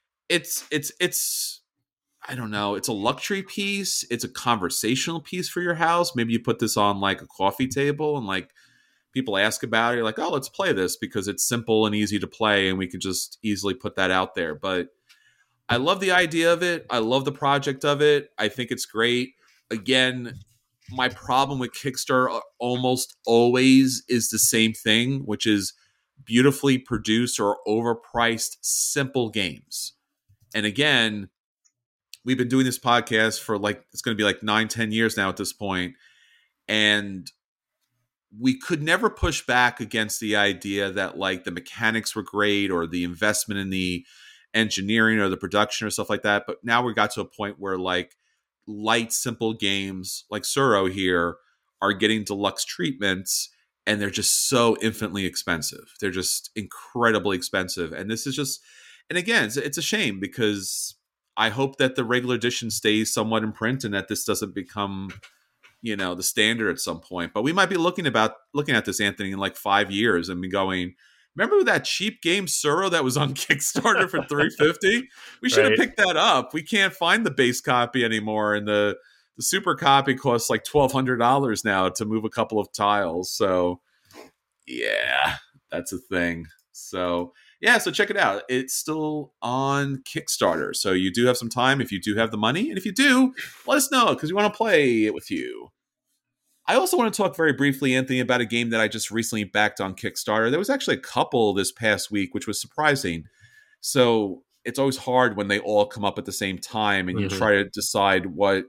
it's I don't know. It's a luxury piece. It's a conversational piece for your house. Maybe you put this on like a coffee table and like people ask about it. You're like, oh, let's play this because it's simple and easy to play and we could just easily put that out there. But I love the idea of it. I love the project of it. I think it's great. Again, my problem with Kickstarter almost always is the same thing, which is beautifully produced or overpriced simple games. And again, we've been doing this podcast for like, it's going to be like 9-10 years now at this point. And we could never push back against the idea that like the mechanics were great or the investment in the engineering or the production or stuff like that. But now we got to a point where like light, simple games like Tsuro here are getting deluxe treatments and they're just so infinitely expensive. They're just incredibly expensive. And this is just, and again, it's a shame because I hope that the regular edition stays somewhat in print and that this doesn't become, the standard at some point. But we might be looking at this, Anthony, in like 5 years and be going, remember that cheap game Tsuro that was on Kickstarter for $350? We should have picked that up. We can't find the base copy anymore, and the super copy costs like $1,200 now to move a couple of tiles. So yeah, that's a thing. So yeah, so check it out. It's still on Kickstarter. So you do have some time if you do have the money. And if you do, let us know because we want to play it with you. I also want to talk very briefly, Anthony, about a game that I just recently backed on Kickstarter. There was actually a couple this past week, which was surprising. So it's always hard when they all come up at the same time and you try to decide what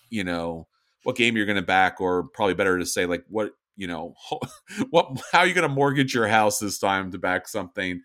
game you're going to back, or probably better to say like how are you going to mortgage your house this time to back something.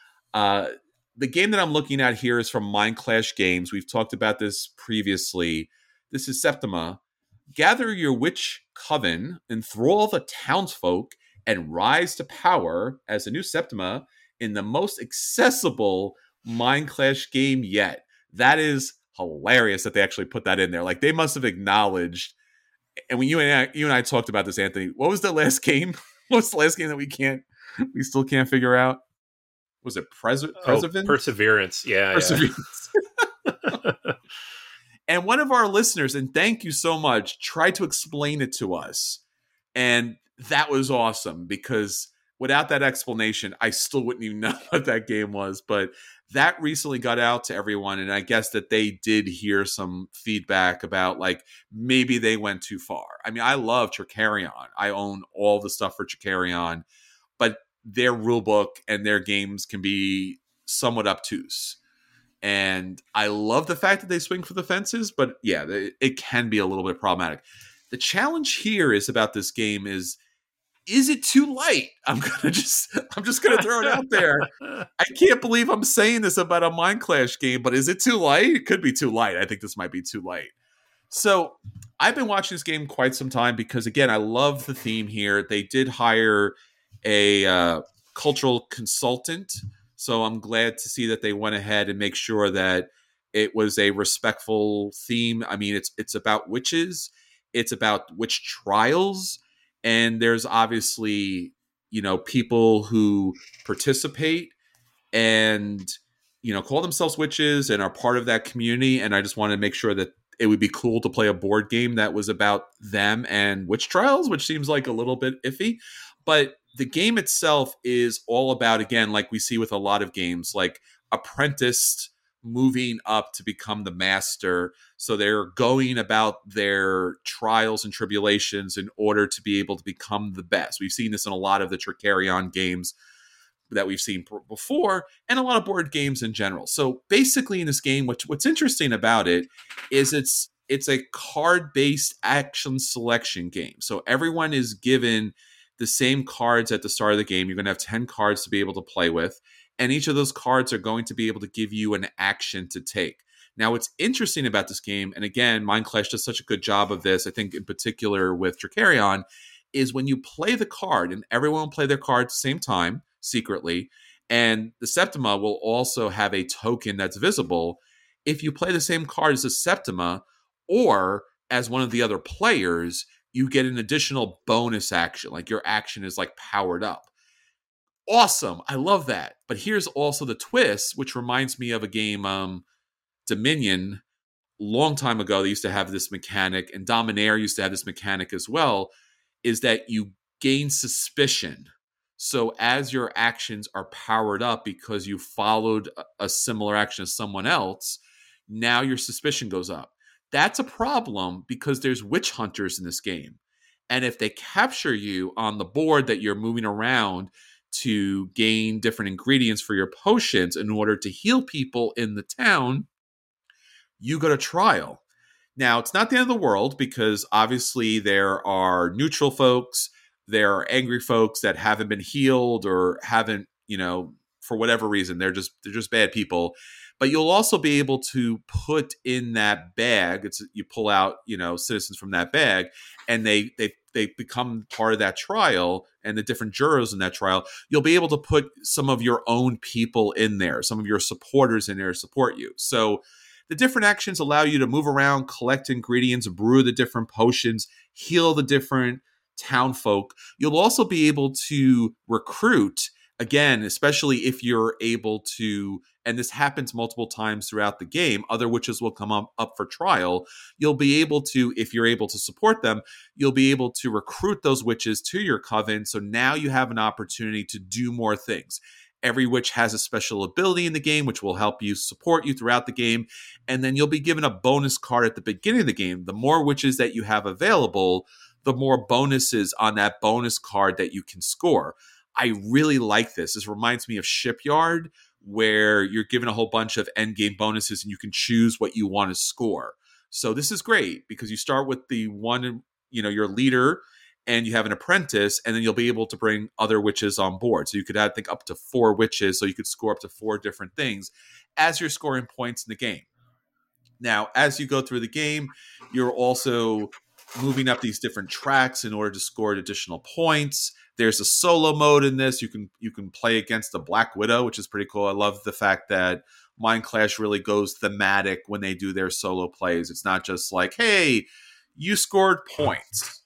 The game that I'm looking at here is from Mindclash Games. We've talked about this previously. This is Septima. Gather your witch coven, enthrall the townsfolk, and rise to power as a new Septima in the most accessible Mindclash game yet. That is hilarious that they actually put that in there. Like, they must have acknowledged. And when you and I talked about this, Anthony, what was the last game? What was the last game that we still can't figure out? Was it Perseverance? Yeah. Perseverance. Yeah. And one of our listeners, and thank you so much, tried to explain it to us. And that was awesome because without that explanation, I still wouldn't even know what that game was. But that recently got out to everyone. And I guess that they did hear some feedback about like maybe they went too far. I mean, I love Trickerion. I own all the stuff for Trickerion, but their rule book and their games can be somewhat obtuse. And I love the fact that they swing for the fences, but yeah, it can be a little bit problematic. The challenge here is about this game is it too light? I'm just gonna throw it out there. I can't believe I'm saying this about a Mindclash game, but is it too light? It could be too light. I think this might be too light. So I've been watching this game quite some time because, again, I love the theme here. They did hire a cultural consultant. So I'm glad to see that they went ahead and make sure that it was a respectful theme. I mean, it's about witches. It's about witch trials. And there's obviously, people who participate and, call themselves witches and are part of that community. And I just want to make sure that it would be cool to play a board game that was about them and witch trials, which seems like a little bit iffy. But the game itself is all about, again, like we see with a lot of games, like apprenticed moving up to become the master. So they're going about their trials and tribulations in order to be able to become the best. We've seen this in a lot of the Trickerion games that we've seen before, and a lot of board games in general. So basically in this game, what's interesting about it is it's a card-based action selection game. So everyone is given the same cards at the start of the game. You're going to have 10 cards to be able to play with. and each of those cards are going to be able to give you an action to take. Now, what's interesting about this game, and again, Mind Clash does such a good job of this, I think in particular with Dracarion, is when you play the card, and everyone will play their card at the same time, secretly, and the Septima will also have a token that's visible. If you play the same card as the Septima, or as one of the other players, you get an additional bonus action, like your action is like powered up. Awesome. I love that. But here's also the twist, which reminds me of a game, Dominion. Long time ago, they used to have this mechanic, and Dominaire used to have this mechanic as well, is that you gain suspicion. So as your actions are powered up because you followed a similar action as someone else, now your suspicion goes up. That's a problem because there's witch hunters in this game. And if they capture you on the board that you're moving around to gain different ingredients for your potions in order to heal people in the town, you go to trial. Now, it's not the end of the world because obviously there are neutral folks, there are angry folks that haven't been healed or haven't, for whatever reason, they're just bad people. But you'll also be able to put in that bag. You pull out, citizens from that bag, and they become part of that trial, and the different jurors in that trial. You'll be able to put some of your own people in there, some of your supporters in there to support you. So the different actions allow you to move around, collect ingredients, brew the different potions, heal the different town folk. You'll also be able to recruit, again, especially if you're able to, and this happens multiple times throughout the game, other witches will come up for trial. You'll be able to, if you're able to support them, you'll be able to recruit those witches to your coven. So now you have an opportunity to do more things. Every witch has a special ability in the game, which will help you support you throughout the game. And then you'll be given a bonus card at the beginning of the game. The more witches that you have available, the more bonuses on that bonus card that you can score. I really like this. This reminds me of Shipyard, where you're given a whole bunch of end game bonuses and you can choose what you want to score. So this is great because you start with the one, your leader, and you have an apprentice, and then you'll be able to bring other witches on board. So you could add, I think, up to 4 witches, so you could score up to 4 different things as you're scoring points in the game. Now, as you go through the game, you're also moving up these different tracks in order to score additional points. There's a solo mode in this. You can play against the Black Widow, which is pretty cool. I love the fact that Mind Clash really goes thematic when they do their solo plays. It's not just like, hey, you scored points.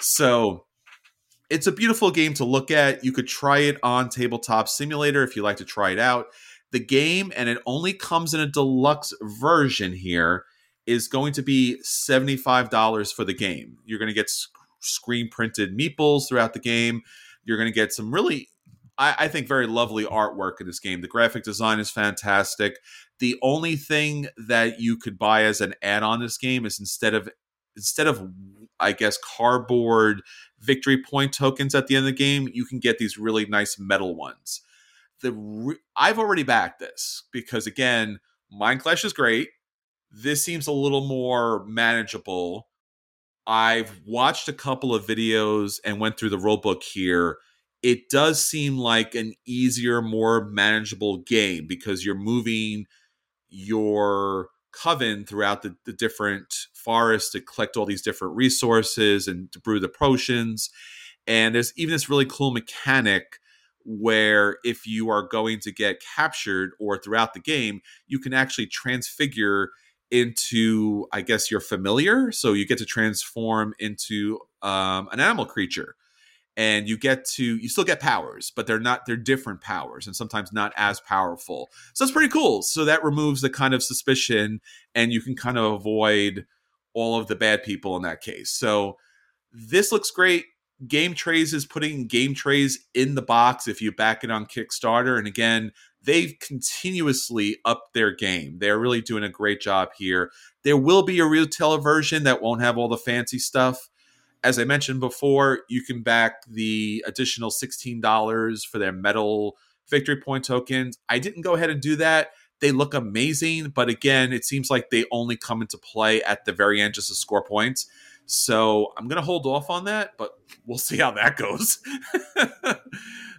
So it's a beautiful game to look at. You could try it on Tabletop Simulator if you like to try it out. The game, and it only comes in a deluxe version here, is going to be $75 for the game. You're going to get screen printed meeples throughout the game. You're going to get some really, I think, very lovely artwork in this game. The graphic design is fantastic. The only thing that you could buy as an add-on this game is instead of I guess cardboard victory point tokens at the end of the game, you can get these really nice metal ones. I've already backed this because, again, Mind Clash is great. This seems a little more manageable. I've watched a couple of videos and went through the rulebook here. It does seem like an easier, more manageable game because you're moving your coven throughout the different forests to collect all these different resources and to brew the potions. And there's even this really cool mechanic where if you are going to get captured or throughout the game, you can actually transfigure into, I guess, your familiar. So you get to transform into an animal creature. And you still get powers, but they're different powers and sometimes not as powerful. So that's pretty cool. So that removes the kind of suspicion and you can kind of avoid all of the bad people in that case. So this looks great. Game Trays is putting game trays in the box if you back it on Kickstarter. And again, they've continuously upped their game. They're really doing a great job here. There will be a retailer version that won't have all the fancy stuff. As I mentioned before, you can back the additional $16 for their metal victory point tokens. I didn't go ahead and do that. They look amazing, but again, it seems like they only come into play at the very end just to score points. So I'm going to hold off on that, but we'll see how that goes.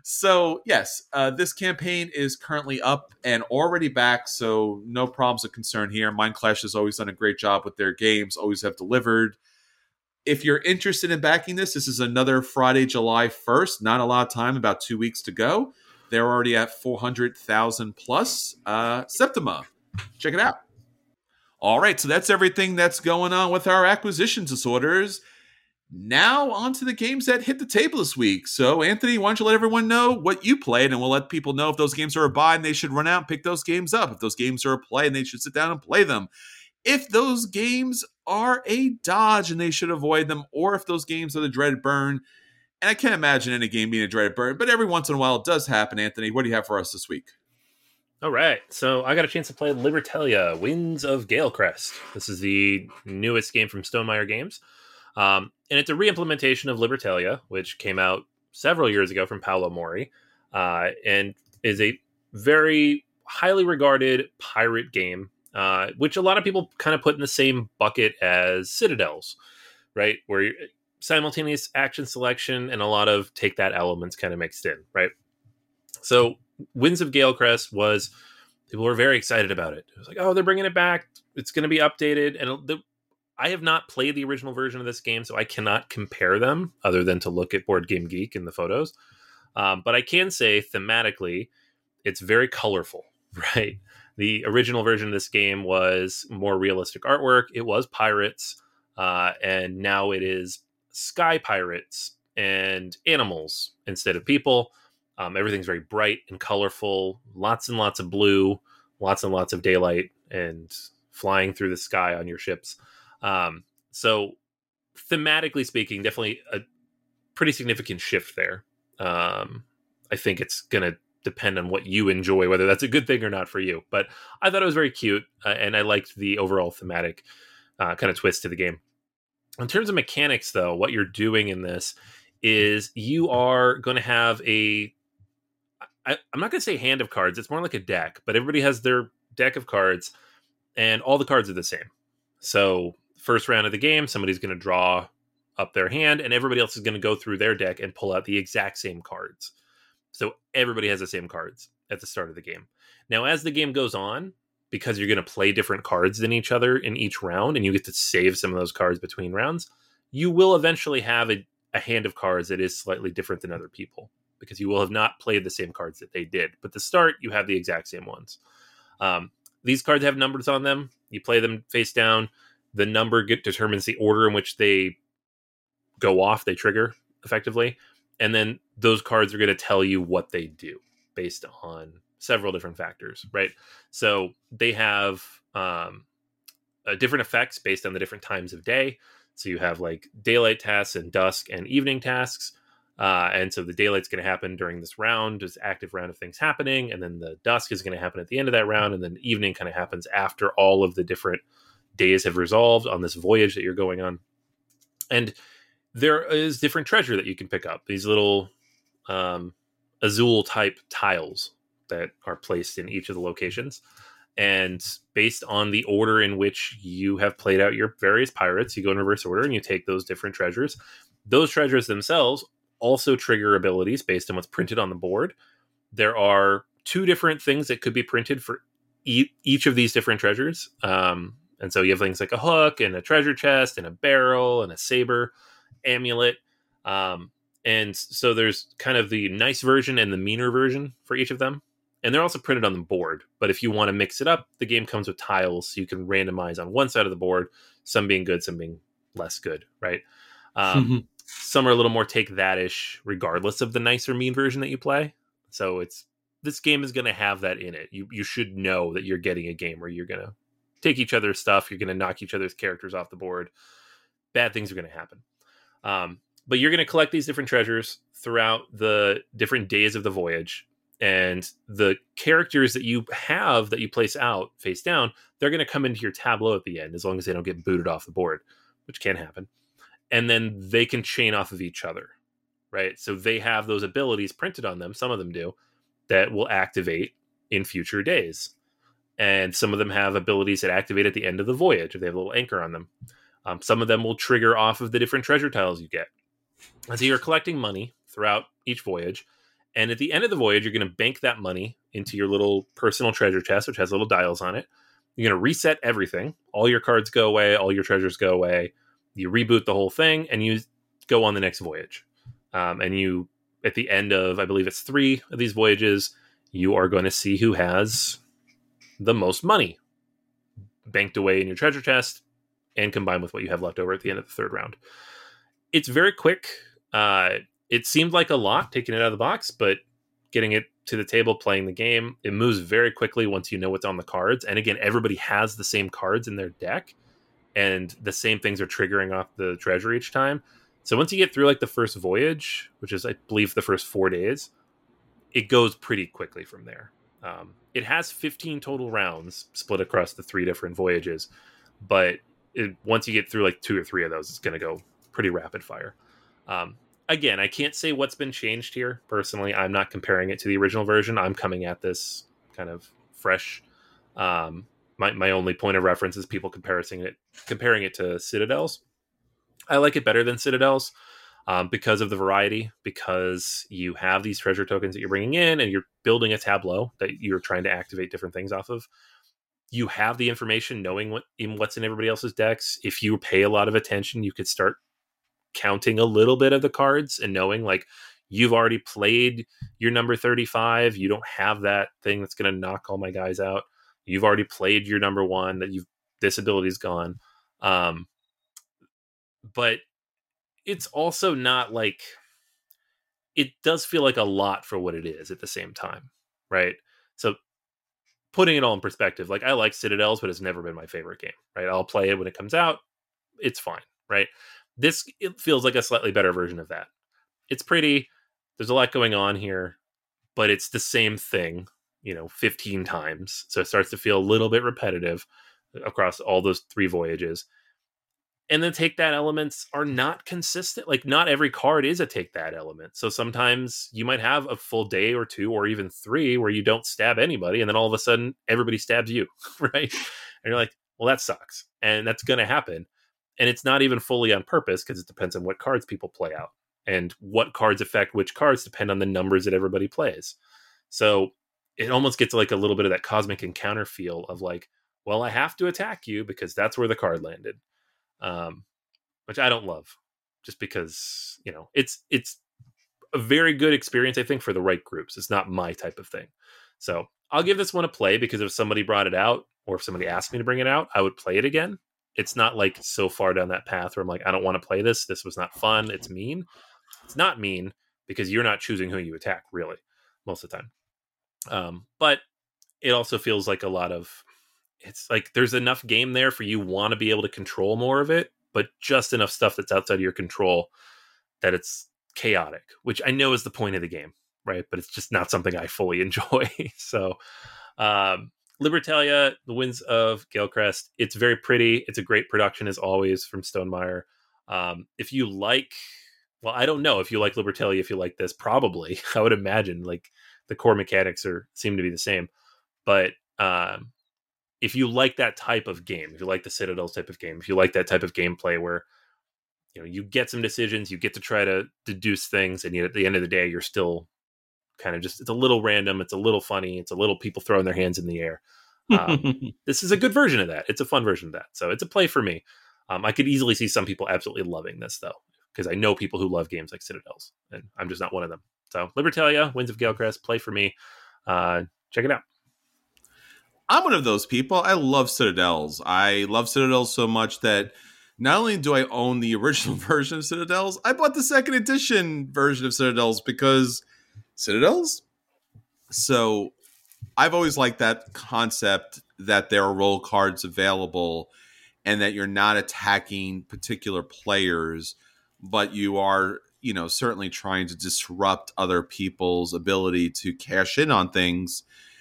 So, yes, this campaign is currently up and already back, so no problems of concern here. Mind Clash has always done a great job with their games, always have delivered. If you're interested in backing this is another Friday, July 1st. Not a lot of time, about 2 weeks to go. They're already at 400,000 plus. Septima, check it out. All right, so that's everything that's going on with our acquisition disorders. Now on to the games that hit the table this week. So, Anthony, why don't you let everyone know what you played, and we'll let people know if those games are a buy and they should run out and pick those games up. If those games are a play and they should sit down and play them. If those games are a dodge and they should avoid them, or if those games are the dreaded burn. And I can't imagine any game being a dreaded burn, but every once in a while it does happen. Anthony, what do you have for us this week? All right, so I got a chance to play Libertalia, Winds of Galecrest. This is the newest game from Stonemaier Games. And it's a re-implementation of Libertalia, which came out several years ago from Paolo Mori, and is a very highly regarded pirate game, which a lot of people kind of put in the same bucket as Citadels, right? Where simultaneous action selection and a lot of take that elements kind of mixed in, right? So Winds of Galecrest was, people were very excited about it. It was like, oh, they're bringing it back. It's going to be updated. And I have not played the original version of this game, so I cannot compare them other than to look at Board Game Geek and the photos. But I can say thematically, it's very colorful, right? The original version of this game was more realistic artwork. It was pirates, and now it is sky pirates and animals instead of people. Everything's very bright and colorful, lots and lots of blue, lots and lots of daylight, and flying through the sky on your ships. So thematically speaking, definitely a pretty significant shift there. I think it's going to depend on what you enjoy, whether that's a good thing or not for you. But I thought it was very cute, and I liked the overall thematic kind of twist to the game. In terms of mechanics, though, what you're doing in this is you are going to have I'm not going to say hand of cards. It's more like a deck, but everybody has their deck of cards, and all the cards are the same. So first round of the game, somebody's going to draw up their hand, and everybody else is going to go through their deck and pull out the exact same cards. So everybody has the same cards at the start of the game. Now, as the game goes on, because you're going to play different cards than each other in each round, and you get to save some of those cards between rounds, you will eventually have a hand of cards that is slightly different than other people, because you will have not played the same cards that they did. But to start, you have the exact same ones. These cards have numbers on them. You play them face down. The number determines the order in which they go off, they trigger, effectively. And then those cards are going to tell you what they do based on several different factors, right? So they have different effects based on the different times of day. So you have like daylight tasks and dusk and evening tasks. And so the daylight's going to happen during this round, this active round of things happening. And then the dusk is going to happen at the end of that round. And then the evening kind of happens after all of the different days have resolved on this voyage that you're going on. And there is different treasure that you can pick up. These little Azul type tiles that are placed in each of the locations. And based on the order in which you have played out your various pirates, you go in reverse order and you take those different treasures. Those treasures themselves also trigger abilities based on what's printed on the board. There are 2 different things that could be printed for each of these different treasures. And so you have things like a hook and a treasure chest and a barrel and a saber, amulet. And so there's kind of the nice version and the meaner version for each of them. And they're also printed on the board. But if you want to mix it up, the game comes with tiles. So you can randomize on one side of the board, some being good, some being less good, right? Some are a little more take that-ish, regardless of the nice or mean version that you play. So this game is going to have that in it. You should know that you're getting a game where you're going to take each other's stuff. You're going to knock each other's characters off the board. Bad things are going to happen. But you're going to collect these different treasures throughout the different days of the voyage. And the characters that you have that you place out face down, they're going to come into your tableau at the end, as long as they don't get booted off the board, which can happen. And then they can chain off of each other, right? So they have those abilities printed on them, some of them do, that will activate in future days. And some of them have abilities that activate at the end of the voyage, if they have a little anchor on them. Some of them will trigger off of the different treasure tiles you get. And so you're collecting money throughout each voyage, And at the end of the voyage, you're going to bank that money into your little personal treasure chest, which has little dials on it. You're going to reset everything. All your cards go away. All your treasures go away. You reboot the whole thing, and you go on the next voyage. And you, at the end of, I believe it's 3 of these voyages, you are going to see who has the most money banked away in your treasure chest and combined with what you have left over at the end of the 3rd round. It's very quick. It seemed like a lot taking it out of the box, but getting it to the table, playing the game, it moves very quickly once you know what's on the cards. And again, everybody has the same cards in their deck, and the same things are triggering off the treasure each time. So once you get through like the first voyage, which is, I believe, the first 4 days, it goes pretty quickly from there. It has 15 total rounds split across the 3 different voyages, but once you get through like 2 or 3 of those, it's going to go pretty rapid fire. Again, I can't say what's been changed here. Personally, I'm not comparing it to the original version. I'm coming at this kind of fresh. My only point of reference is people comparing it to Citadels. I like it better than Citadels because of the variety, because you have these treasure tokens that you're bringing in and you're building a tableau that you're trying to activate different things off of. You have the information knowing what's in everybody else's decks. If you pay a lot of attention, you could start counting a little bit of the cards and knowing like you've already played your number 35. You don't have that thing that's going to knock all my guys out. You've already played your number 1 this ability's gone. But it's also not like, it does feel like a lot for what it is at the same time. Right. So putting it all in perspective, like I like Citadels, but it's never been my favorite game, right? I'll play it when it comes out. It's fine. Right. It feels like a slightly better version of that. It's pretty. There's a lot going on here, but it's the same thing, 15 times. So it starts to feel a little bit repetitive across all those 3 voyages. And the take that elements are not consistent. Like not every card is a take that element. So sometimes you might have a full day or 2 or even 3 where you don't stab anybody. And then all of a sudden everybody stabs you. Right. And you're like, well, that sucks. And that's going to happen. And it's not even fully on purpose because it depends on what cards people play out, and what cards affect which cards depend on the numbers that everybody plays. So it almost gets like a little bit of that cosmic encounter feel of like, well, I have to attack you because that's where the card landed. Which I don't love, just because, it's a very good experience, I think, for the right groups. It's not my type of thing. So I'll give this one a play because if somebody brought it out or if somebody asked me to bring it out, I would play it again. It's not like so far down that path where I'm like, I don't want to play this. This was not fun. It's mean. It's not mean because you're not choosing who you attack, really, most of the time. But it also feels like it's like there's enough game there for you want to be able to control more of it, but just enough stuff that's outside of your control that it's chaotic, which I know is the point of the game, right? But it's just not something I fully enjoy. So, Libertalia, The Winds of Galecrest. It's very pretty. It's a great production as always from Stonemaier. If you like, well, I don't know if you like Libertalia, if you like this, probably I would imagine like the core mechanics seem to be the same. But if you like that type of game, if you like the Citadels type of game, if you like that type of gameplay where you get some decisions, you get to try to deduce things, and yet at the end of the day, you're still kind of just, it's a little random, it's a little funny, it's a little people throwing their hands in the air. This is a good version of that. It's a fun version of that. So it's a play for me. I could easily see some people absolutely loving this though, because I know people who love games like Citadels, and I'm just not one of them. So Libertalia, Winds of Galecrest, play for me. Check it out. I'm one of those people. I love Citadels. I love Citadels so much that not only do I own the original version of Citadels, I bought the second edition version of Citadels because Citadels. So I've always liked that concept that there are role cards available and that you're not attacking particular players, but you are, certainly trying to disrupt other people's ability to cash in on things.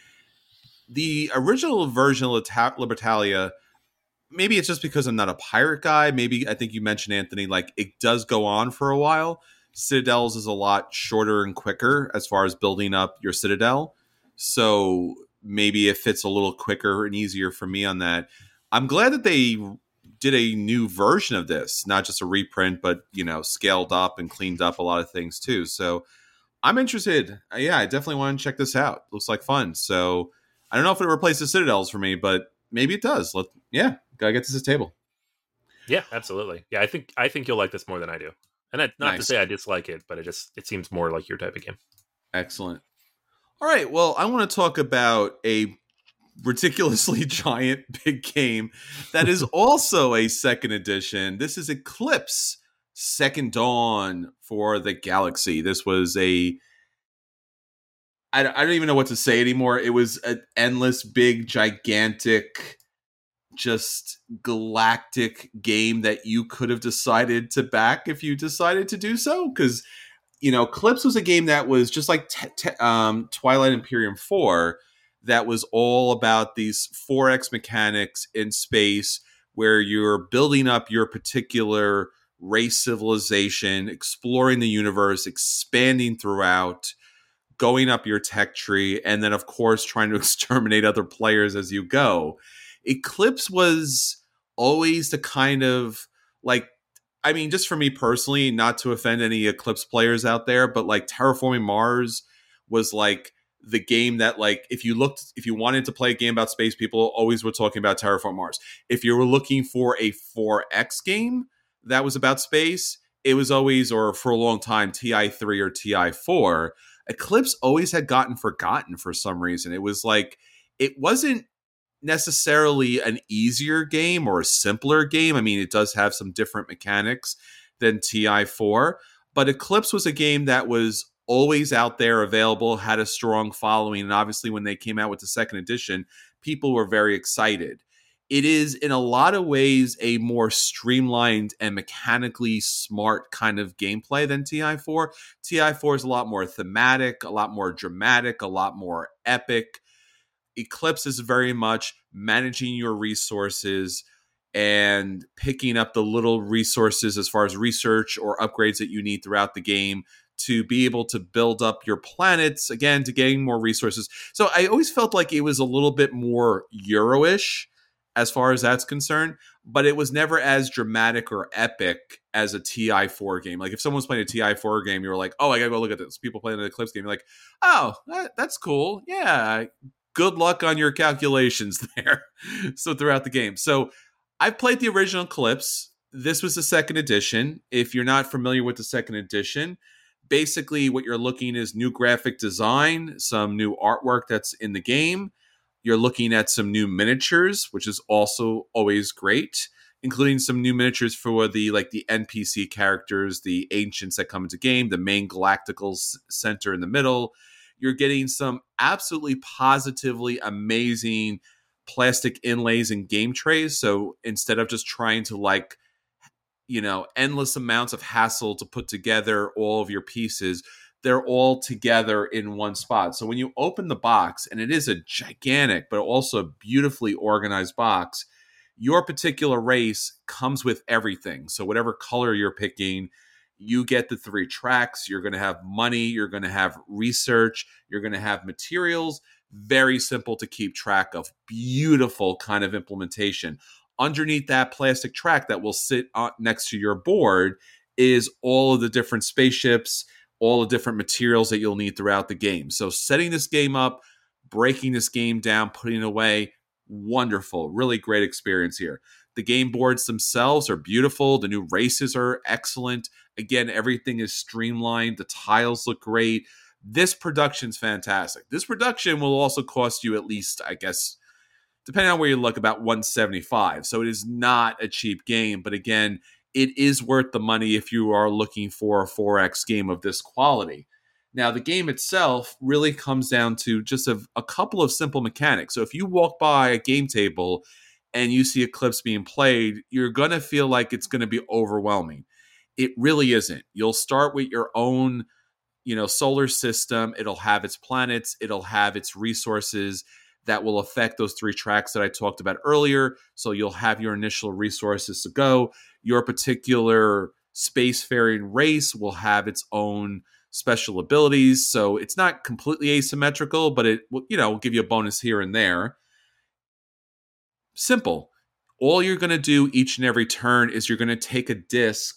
The original version of Libertalia, maybe it's just because I'm not a pirate guy. Maybe I think you mentioned, Anthony, like it does go on for a while. Citadels is a lot shorter and quicker as far as building up your Citadel. So maybe it fits a little quicker and easier for me on that. I'm glad that they did a new version of this, not just a reprint, but, scaled up and cleaned up a lot of things too. So I'm interested. Yeah, I definitely want to check this out. Looks like fun. So I don't know if it replaces Citadels for me, but maybe it does. Yeah, gotta get this to the table. Yeah, absolutely. Yeah, I think you'll like this more than I do. And that, not to Nice. say I dislike it, but it seems more like your type of game. Excellent. All right. Well, I want to talk about a ridiculously giant big game that is also a second edition. This is Eclipse Second Dawn for the Galaxy. This was I don't even know what to say anymore. It was an endless, big, gigantic, just galactic game that you could have decided to back if you decided to do so. Because, Eclipse was a game that was just like Twilight Imperium 4, that was all about these 4X mechanics in space where you're building up your particular race civilization, exploring the universe, expanding throughout, going up your tech tree, and then, of course, trying to exterminate other players as you go. Eclipse was always the kind of, like, I mean, just for me personally, not to offend any Eclipse players out there, but like Terraforming Mars was like the game that, like, if you wanted to play a game about space, people always were talking about Terraform Mars. If you were looking for a 4X game that was about space, it was always, or for a long time, TI3 or TI4. Eclipse always had gotten forgotten for some reason. It was like, it wasn't necessarily an easier game or a simpler game. I mean, it does have some different mechanics than TI4, but Eclipse was a game that was always out there, available, had a strong following, and obviously when they came out with the second edition, people were very excited. It is, in a lot of ways, a more streamlined and mechanically smart kind of gameplay than TI4. TI4 is a lot more thematic, a lot more dramatic, a lot more epic. Eclipse is very much managing your resources and picking up the little resources as far as research or upgrades that you need throughout the game to be able to build up your planets, again, to gain more resources. So I always felt like it was a little bit more Euro-ish as far as that's concerned, but it was never as dramatic or epic as a TI4 game. Like, if someone's playing a TI4 game, you're like, oh, I gotta go look at this. People playing an Eclipse game, you're like, oh, that's cool. Yeah, good luck on your calculations there. So throughout the game. So I've played the original Eclipse. This was the second edition. If you're not familiar with the second edition, basically what you're looking is new graphic design, some new artwork that's in the game. You're looking at some new miniatures, which is also always great, including some new miniatures for the NPC characters, the ancients that come into game, the main galactical center in the middle. You're getting some absolutely positively amazing plastic inlays and game trays. So instead of just trying to endless amounts of hassle to put together all of your pieces, they're all together in one spot. So when you open the box, and it is a gigantic but also beautifully organized box, your particular race comes with everything. So whatever color you're picking, you get the 3 tracks. You're going to have money. You're going to have research. You're going to have materials. Very simple to keep track of. Beautiful kind of implementation. Underneath that plastic track that will sit next to your board is all of the different spaceships, all the different materials that you'll need throughout the game. So setting this game up, breaking this game down, putting it away, wonderful. Really great experience here. The game boards themselves are beautiful. The new races are excellent. Again, everything is streamlined. The tiles look great. This production's fantastic. This production will also cost you at least, I guess, depending on where you look, about $175. So it is not a cheap game. But again, it is worth the money if you are looking for a 4X game of this quality. Now, the game itself really comes down to just a couple of simple mechanics. So if you walk by a game table and you see Eclipse being played, you're going to feel like it's going to be overwhelming. It really isn't. You'll start with your own, solar system. It'll have its planets. It'll have its resources that will affect those 3 tracks that I talked about earlier. So you'll have your initial resources to go. Your particular spacefaring race will have its own special abilities. So it's not completely asymmetrical, but it will give you a bonus here and there. Simple. All you're going to do each and every turn is you're going to take a disc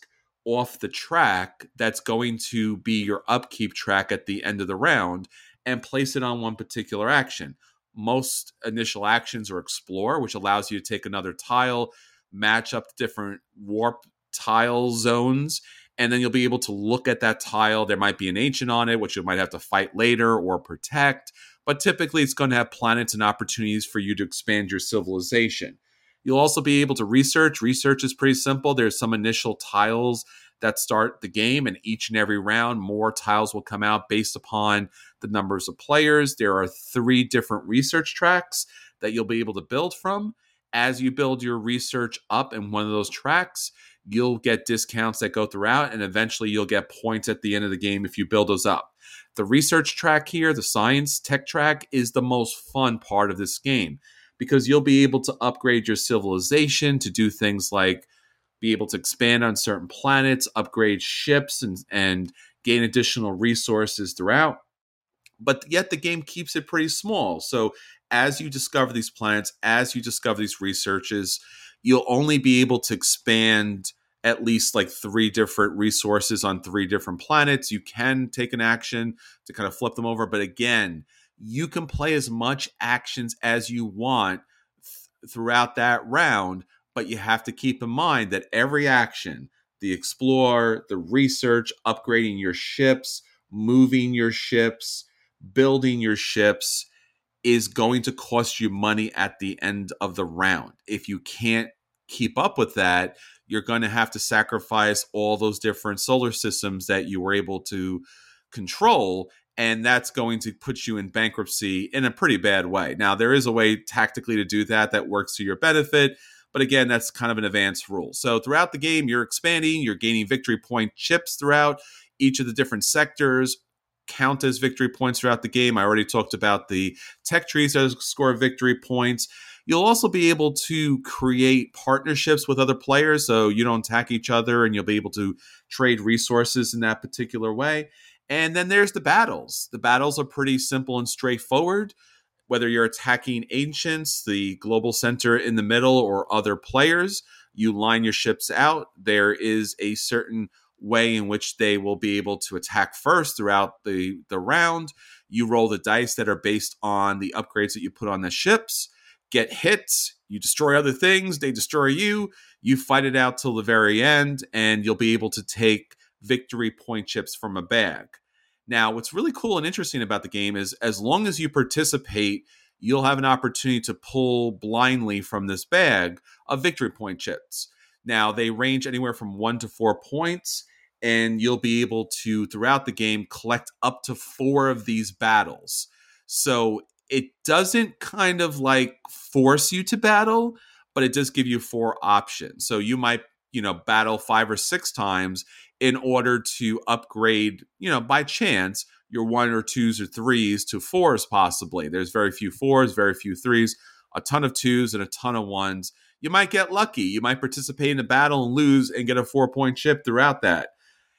off the track that's going to be your upkeep track at the end of the round and place it on one particular action. Most initial actions are explore, which allows you to take another tile, match up different warp tile zones, and then you'll be able to look at that tile. There might be an ancient on it, which you might have to fight later or protect, but typically it's going to have planets and opportunities for you to expand your civilization. You'll also be able to research. Research is pretty simple. There's some initial tiles that start the game, and each and every round, more tiles will come out based upon the numbers of players. There are 3 different research tracks that you'll be able to build from. As you build your research up in one of those tracks, you'll get discounts that go throughout, and eventually you'll get points at the end of the game if you build those up. The research track here, the science tech track, is the most fun part of this game because you'll be able to upgrade your civilization to do things like be able to expand on certain planets, upgrade ships, and gain additional resources throughout. But yet the game keeps it pretty small. So as you discover these planets, as you discover these researches, you'll only be able to expand at least like 3 different resources on 3 different planets. You can take an action to kind of flip them over. But again, you can play as much actions as you want throughout that round. But you have to keep in mind that every action, the explore, the research, upgrading your ships, moving your ships, building your ships, is going to cost you money at the end of the round. If you can't keep up with that, you're going to have to sacrifice all those different solar systems that you were able to control, and that's going to put you in bankruptcy in a pretty bad way. Now, there is a way tactically to do that works to your benefit, but again, that's kind of an advanced rule. So throughout the game, you're expanding, you're gaining victory point chips throughout. Each of the different sectors count as victory points throughout the game. I already talked about the tech trees that score victory points. You'll also be able to create partnerships with other players so you don't attack each other, and you'll be able to trade resources in that particular way. And then there's the battles. The battles are pretty simple and straightforward. Whether you're attacking ancients, the global center in the middle, or other players, you line your ships out. There is a certain way in which they will be able to attack first throughout the round. You roll the dice that are based on the upgrades that you put on the ships, get hits, you destroy other things, they destroy you, you fight it out till the very end, and you'll be able to take victory point chips from a bag. Now, what's really cool and interesting about the game is as long as you participate, you'll have an opportunity to pull blindly from this bag of victory point chips. Now, they range anywhere from 1 to 4 points, and you'll be able to, throughout the game, collect up to 4 of these battles. So it doesn't kind of like force you to battle, but it does give you 4 options. So you might, battle 5 or 6 times in order to upgrade, by chance, your 1 or 2s or 3s to 4s possibly. There's very few 4s, very few 3s, a ton of 2s and a ton of 1s. You might get lucky. You might participate in a battle and lose and get a 4-point chip throughout that.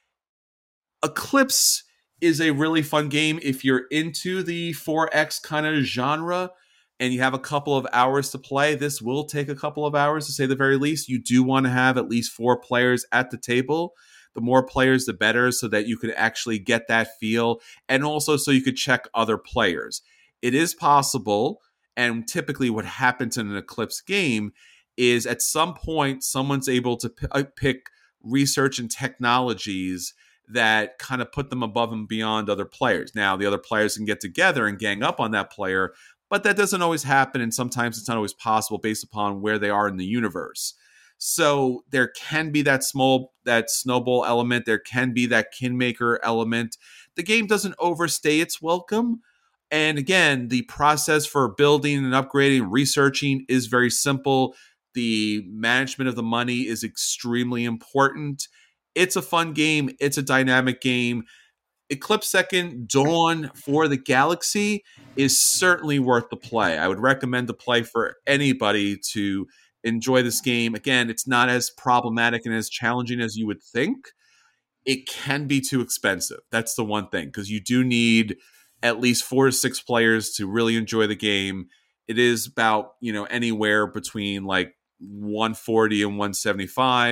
Eclipse is a really fun game if you're into the 4X kind of genre and you have a couple of hours to play. This will take a couple of hours, to say the very least. You do want to have at least 4 players at the table. The more players, the better, so that you could actually get that feel, and also so you could check other players. It is possible, and typically what happens in an Eclipse game is at some point someone's able to pick research and technologies that kind of put them above and beyond other players. Now, the other players can get together and gang up on that player, but that doesn't always happen, and sometimes it's not always possible based upon where they are in the universe. So there can be that snowball element. There can be that kinmaker element. The game doesn't overstay its welcome. And again, the process for building and upgrading, researching is very simple. The management of the money is extremely important. It's a fun game. It's a dynamic game. Eclipse Second Dawn for the Galaxy is certainly worth the play. I would recommend the play for anybody to enjoy this game. Again, it's not as problematic and as challenging as you would think. It can be too expensive. That's the one thing, because you do need at least 4 to 6 players to really enjoy the game. It is about, anywhere between like $140 and $175.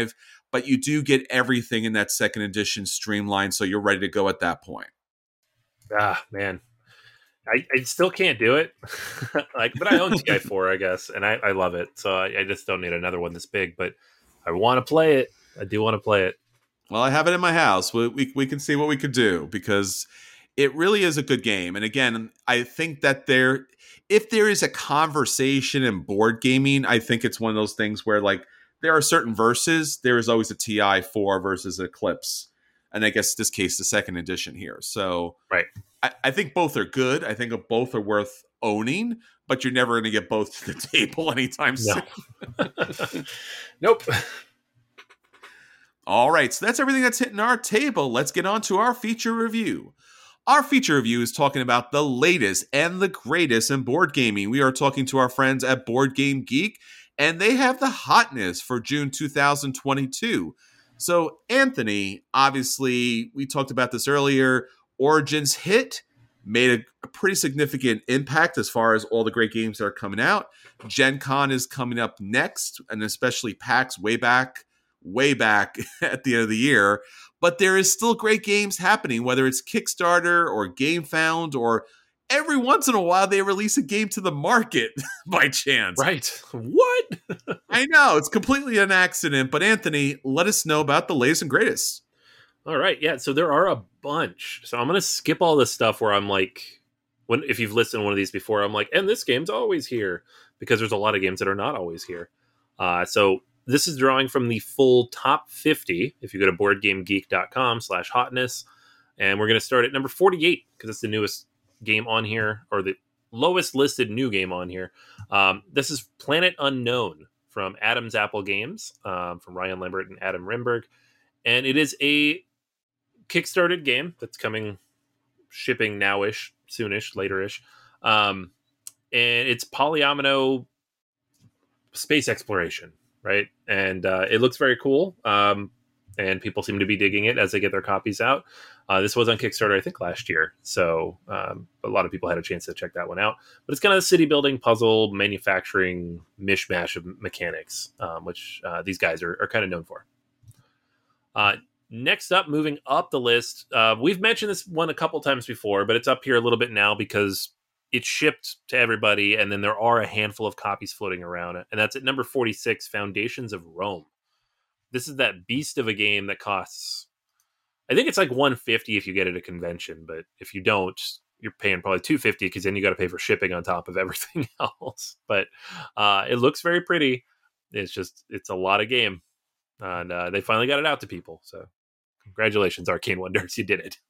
but you do get everything in that second edition streamlined, so you're ready to go at that point. Ah, man. I still can't do it. But I own TI4, I guess, and I love it. So I just don't need another one this big, but I want to play it. I do want to play it. Well, I have it in my house. We can see what we could do, because it really is a good game. And again, I think that if there is a conversation in board gaming, I think it's one of those things where, like, there are certain verses. There is always a TI4 versus Eclipse. And I guess in this case, the second edition here. So right. I think both are good. I think both are worth owning, but you're never going to get both to the table anytime soon. Nope. All right, so that's everything that's hitting our table. Let's get on to our feature review. Our feature review is talking about the latest and the greatest in board gaming. We are talking to our friends at Board Game Geek, and they have the hotness for June 2022. So, Anthony, obviously, we talked about this earlier. Origins hit, made a pretty significant impact as far as all the great games that are coming out. Gen Con is coming up next, and especially PAX way back at the end of the year. But there is still great games happening, whether it's Kickstarter or GameFound, or every once in a while they release a game to the market by chance. Right. What? I know, it's completely an accident. But Anthony, let us know about the latest and greatest. All right. Yeah. So there are a bunch. So I'm going to skip all this stuff where I'm like, if you've listened to one of these before, I'm like, and this game's always here, because there's a lot of games that are not always here. So this is drawing from the full top 50. If you go to boardgamegeek.com/hotness, and we're going to start at number 48, because it's the newest game on here, or the lowest listed new game on here. This is Planet Unknown from Adam's Apple Games, from Ryan Lambert and Adam Rimberg. And it is a Kickstarted game that's shipping nowish, soonish, laterish. And it's polyomino space exploration, right? And it looks very cool. And people seem to be digging it as they get their copies out. This was on Kickstarter, I think, last year. So a lot of people had a chance to check that one out. But it's kind of a city building, puzzle, manufacturing mishmash of mechanics, which these guys are kind of known for. Next up, moving up the list, we've mentioned this one a couple times before, but it's up here a little bit now because it shipped to everybody, and then there are a handful of copies floating around. And that's at number 46, Foundations of Rome. This is that beast of a game that costs, I think it's like $150 if you get it at a convention, but if you don't, you're paying probably $250, because then you got to pay for shipping on top of everything else. But it looks very pretty. It's a lot of game. And they finally got it out to people. So congratulations, Arcane Wonders. You did it.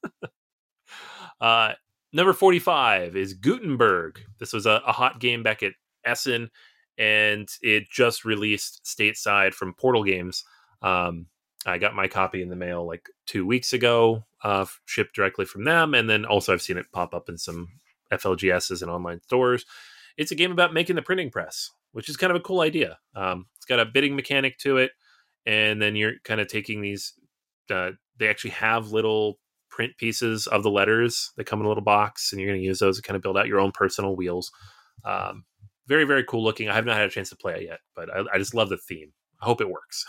Number 45 is Gutenberg. This was a hot game back at Essen, and it just released stateside from Portal Games. I got my copy in the mail like 2 weeks ago, shipped directly from them. And then also I've seen it pop up in some FLGSs and online stores. It's a game about making the printing press, which is kind of a cool idea. It's got a bidding mechanic to it. And then you're kind of taking these, they actually have little print pieces of the letters that come in a little box, and you're going to use those to kind of build out your own personal wheels. Very, very cool looking. I have not had a chance to play it yet, but I just love the theme. I hope it works.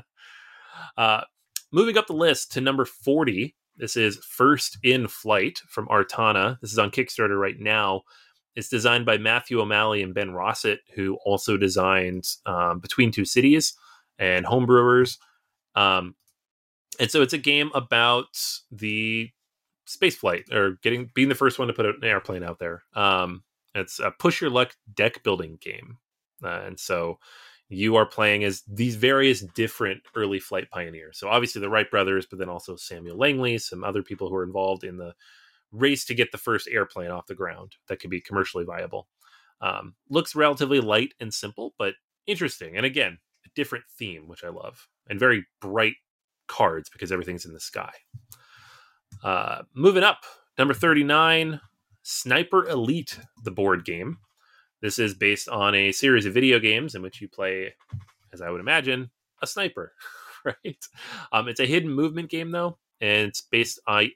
Moving up the list to number 40, this is First in Flight from Artana. This is on Kickstarter right now. It's designed by Matthew O'Malley and Ben Rossett, who also designed Between Two Cities and Homebrewers. And so it's a game about the space flight, or being the first one to put an airplane out there. It's a push your luck deck building game. And so you are playing as these various different early flight pioneers. So obviously the Wright brothers, but then also Samuel Langley, some other people who are involved in the race to get the first airplane off the ground that could be commercially viable. Looks relatively light and simple, but interesting. And again, a different theme, which I love, and very bright cards because everything's in the sky. Moving up, number 39, Sniper Elite, the board game. This is based on a series of video games in which you play, as I would imagine, a sniper, right? It's a hidden movement game, though, and it's based on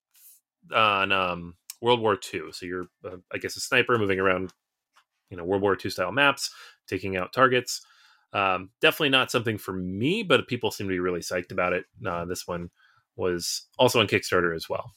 World War II. So you're, I guess, a sniper moving around, World War II style maps, taking out targets. Definitely not something for me, but people seem to be really psyched about it. This one was also on Kickstarter as well.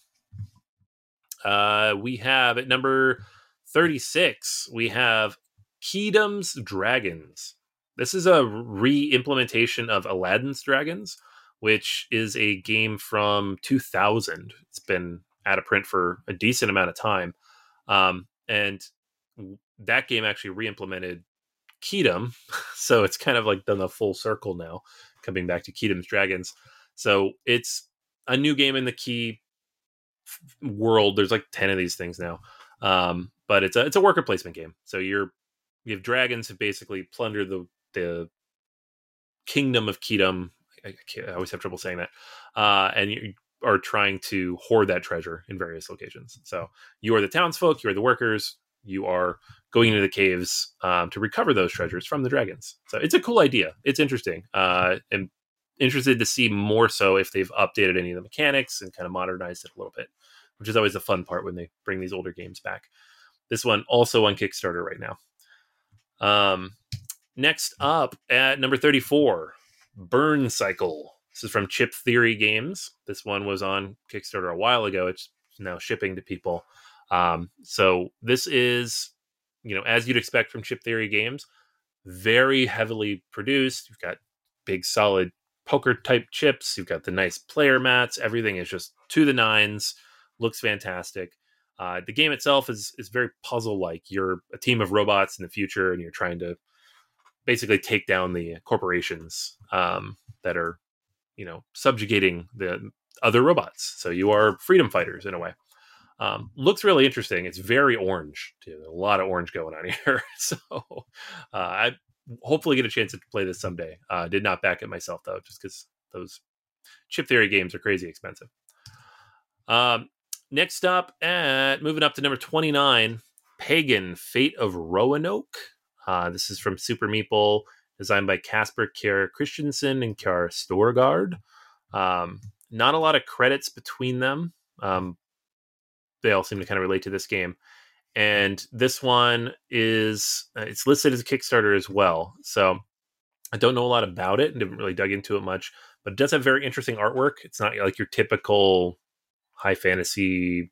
We have at number 36, we have Kingdom's Dragons. This is a re-implementation of Aladdin's Dragons, which is a game from 2000. It's been out of print for a decent amount of time. And that game actually re-implemented Kingdom. So it's kind of like done a full circle now, coming back to Kingdom's Dragons. So it's a new game in the Key world. There's like 10 of these things now. But it's a worker placement game. So you have dragons who basically plunder the kingdom of Kingdom. I always have trouble saying that. And you are trying to hoard that treasure in various locations. So you are the townsfolk, you are the workers, you are going into the caves to recover those treasures from the dragons. So it's a cool idea. It's interesting. And interested to see more so if they've updated any of the mechanics and kind of modernized it a little bit, which is always the fun part when they bring these older games back. This one also on Kickstarter right now. Next up at number 34, Burn Cycle. This is from Chip Theory Games. This one was on Kickstarter a while ago. It's now shipping to people. So this is, as you'd expect from Chip Theory Games, very heavily produced. You've got big, solid poker type chips. You've got the nice player mats. Everything is just to the nines. Looks fantastic. The game itself is very puzzle-like. You're a team of robots in the future, and you're trying to basically take down the corporations that are, subjugating the other robots. So you are freedom fighters in a way. Looks really interesting. It's very orange too. A lot of orange going on here. So I hopefully get a chance to play this someday. Did not back it myself though, just because those Chip Theory games are crazy expensive. Next up, moving up to number 29, Pagan: Fate of Roanoke. This is from Super Meeple, designed by Casper Kjær Christensen and Kjær Storgaard. Not a lot of credits between them. They all seem to kind of relate to this game. And this one is, it's listed as a Kickstarter as well. So I don't know a lot about it and didn't really dug into it much, but it does have very interesting artwork. It's not like your typical high fantasy,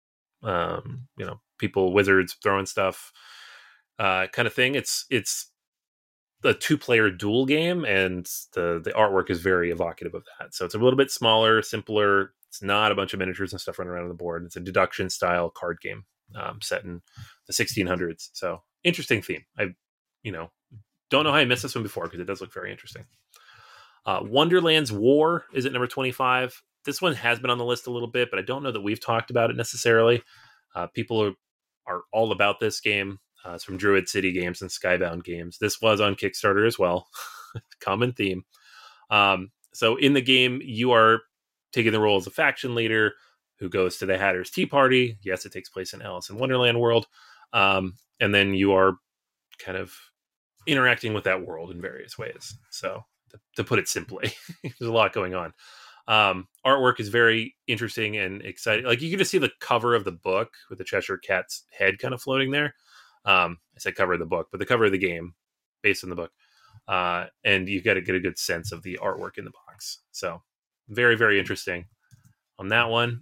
people, wizards throwing stuff kind of thing. It's a 2-player duel game, and the artwork is very evocative of that. So it's a little bit smaller, simpler. It's not a bunch of miniatures and stuff running around on the board. It's a deduction style card game set in the 1600s. So interesting theme. I, don't know how I missed this one before because it does look very interesting. Wonderland's War is at number 25. This one has been on the list a little bit, but I don't know that we've talked about it necessarily. People are all about this game. It's from Druid City Games and Skybound Games. This was on Kickstarter as well. Common theme. So in the game, you are taking the role as a faction leader who goes to the Hatter's Tea Party. Yes, it takes place in Alice in Wonderland world. And then you are kind of interacting with that world in various ways. So to put it simply, there's a lot going on. Artwork is very interesting and exciting. Like you can just see the cover of the book with the Cheshire Cat's head kind of floating there. I said cover of the book, but the cover of the game based on the book. And you've got to get a good sense of the artwork in the box. So very, very interesting on that one.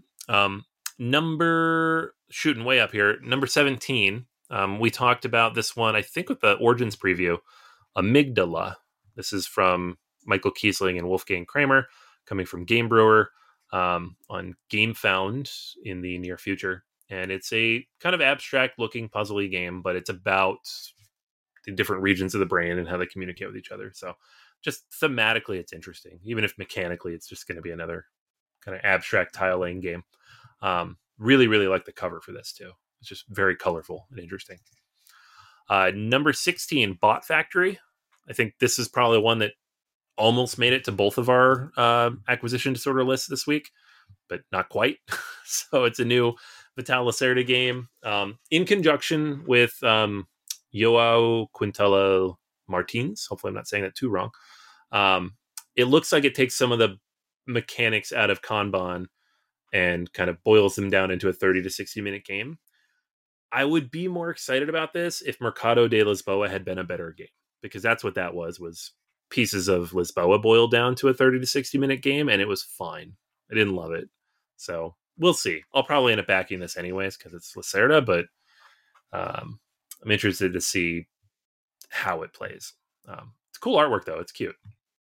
Shooting way up here, number 17. We talked about this one, I think, with the Origins preview, Amygdala. This is from Michael Kiesling and Wolfgang Kramer, coming from Game Brewer on GameFound in the near future. And it's a kind of abstract looking puzzly game, but it's about the different regions of the brain and how they communicate with each other. So just thematically, it's interesting, even if mechanically it's just going to be another kind of abstract tile laying game. Really, really like the cover for this too. It's just very colorful and interesting. Number 16, Bot Factory. I think this is probably one that almost made it to both of our acquisition disorder lists this week, but not quite. So it's a new Vital Lacerda game in conjunction with Joao Quintela Martins. Hopefully I'm not saying that too wrong. It looks like it takes some of the mechanics out of Kanban and kind of boils them down into a 30 to 60 minute game. I would be more excited about this if Mercado de Lisboa had been a better game. because that's what that was pieces of Lisboa boiled down to a 30 to 60 minute game, and it was fine. I didn't love it. So we'll see. I'll probably end up backing this anyways because it's Lacerda, but I'm interested to see how it plays. It's cool artwork, though. It's cute.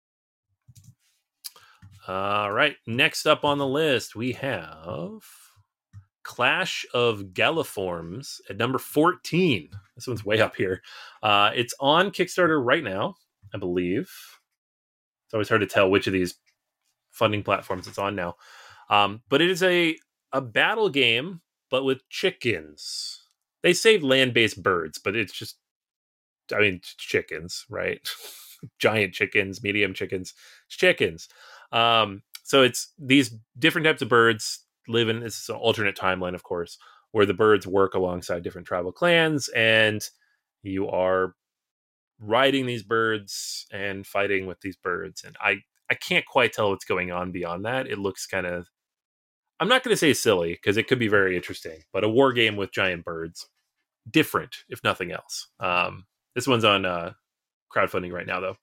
All right. Next up on the list, we have Clash of Galliforms at number 14. This one's way up here. It's on Kickstarter right now, I believe. It's always hard to tell which of these funding platforms it's on now. But it is a battle game, but with chickens. They saved land-based birds, but it's just, I mean, chickens, right? Giant chickens, medium chickens, it's chickens. So it's these different types of birds live in this alternate timeline, of course, where the birds work alongside different tribal clans, and you are riding these birds and fighting with these birds. And I can't quite tell what's going on beyond that. It looks kind of, I'm not going to say silly because it could be very interesting, but a war game with giant birds, different if nothing else. This one's on crowdfunding right now, though.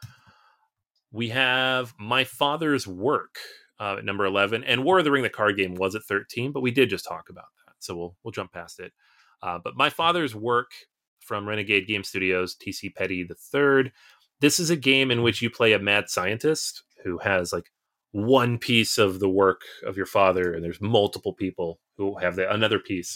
We have My Father's Work at number 11, and War of the Ring, the card game, was at 13, but we did just talk about that, so we'll jump past it. But My Father's Work from Renegade Game Studios, T.C. Petty III. This is a game in which you play a mad scientist who has like one piece of the work of your father, and there's multiple people who have another piece.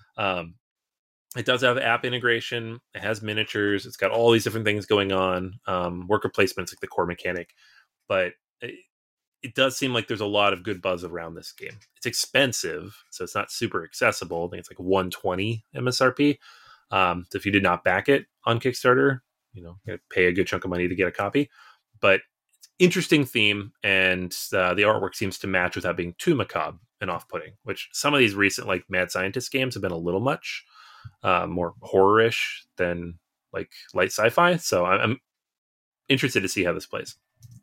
It does have app integration. It has miniatures. It's got all these different things going on. Worker placement's like the core mechanic, but it does seem like there's a lot of good buzz around this game. It's expensive, so it's not super accessible. I think it's like $120 MSRP. So if you did not back it on Kickstarter, you know, you pay a good chunk of money to get a copy. But it's interesting theme, and the artwork seems to match without being too macabre and off-putting, which some of these recent like Mad Scientist games have been a little much. More horror-ish than like light sci-fi. So I'm interested to see how this plays.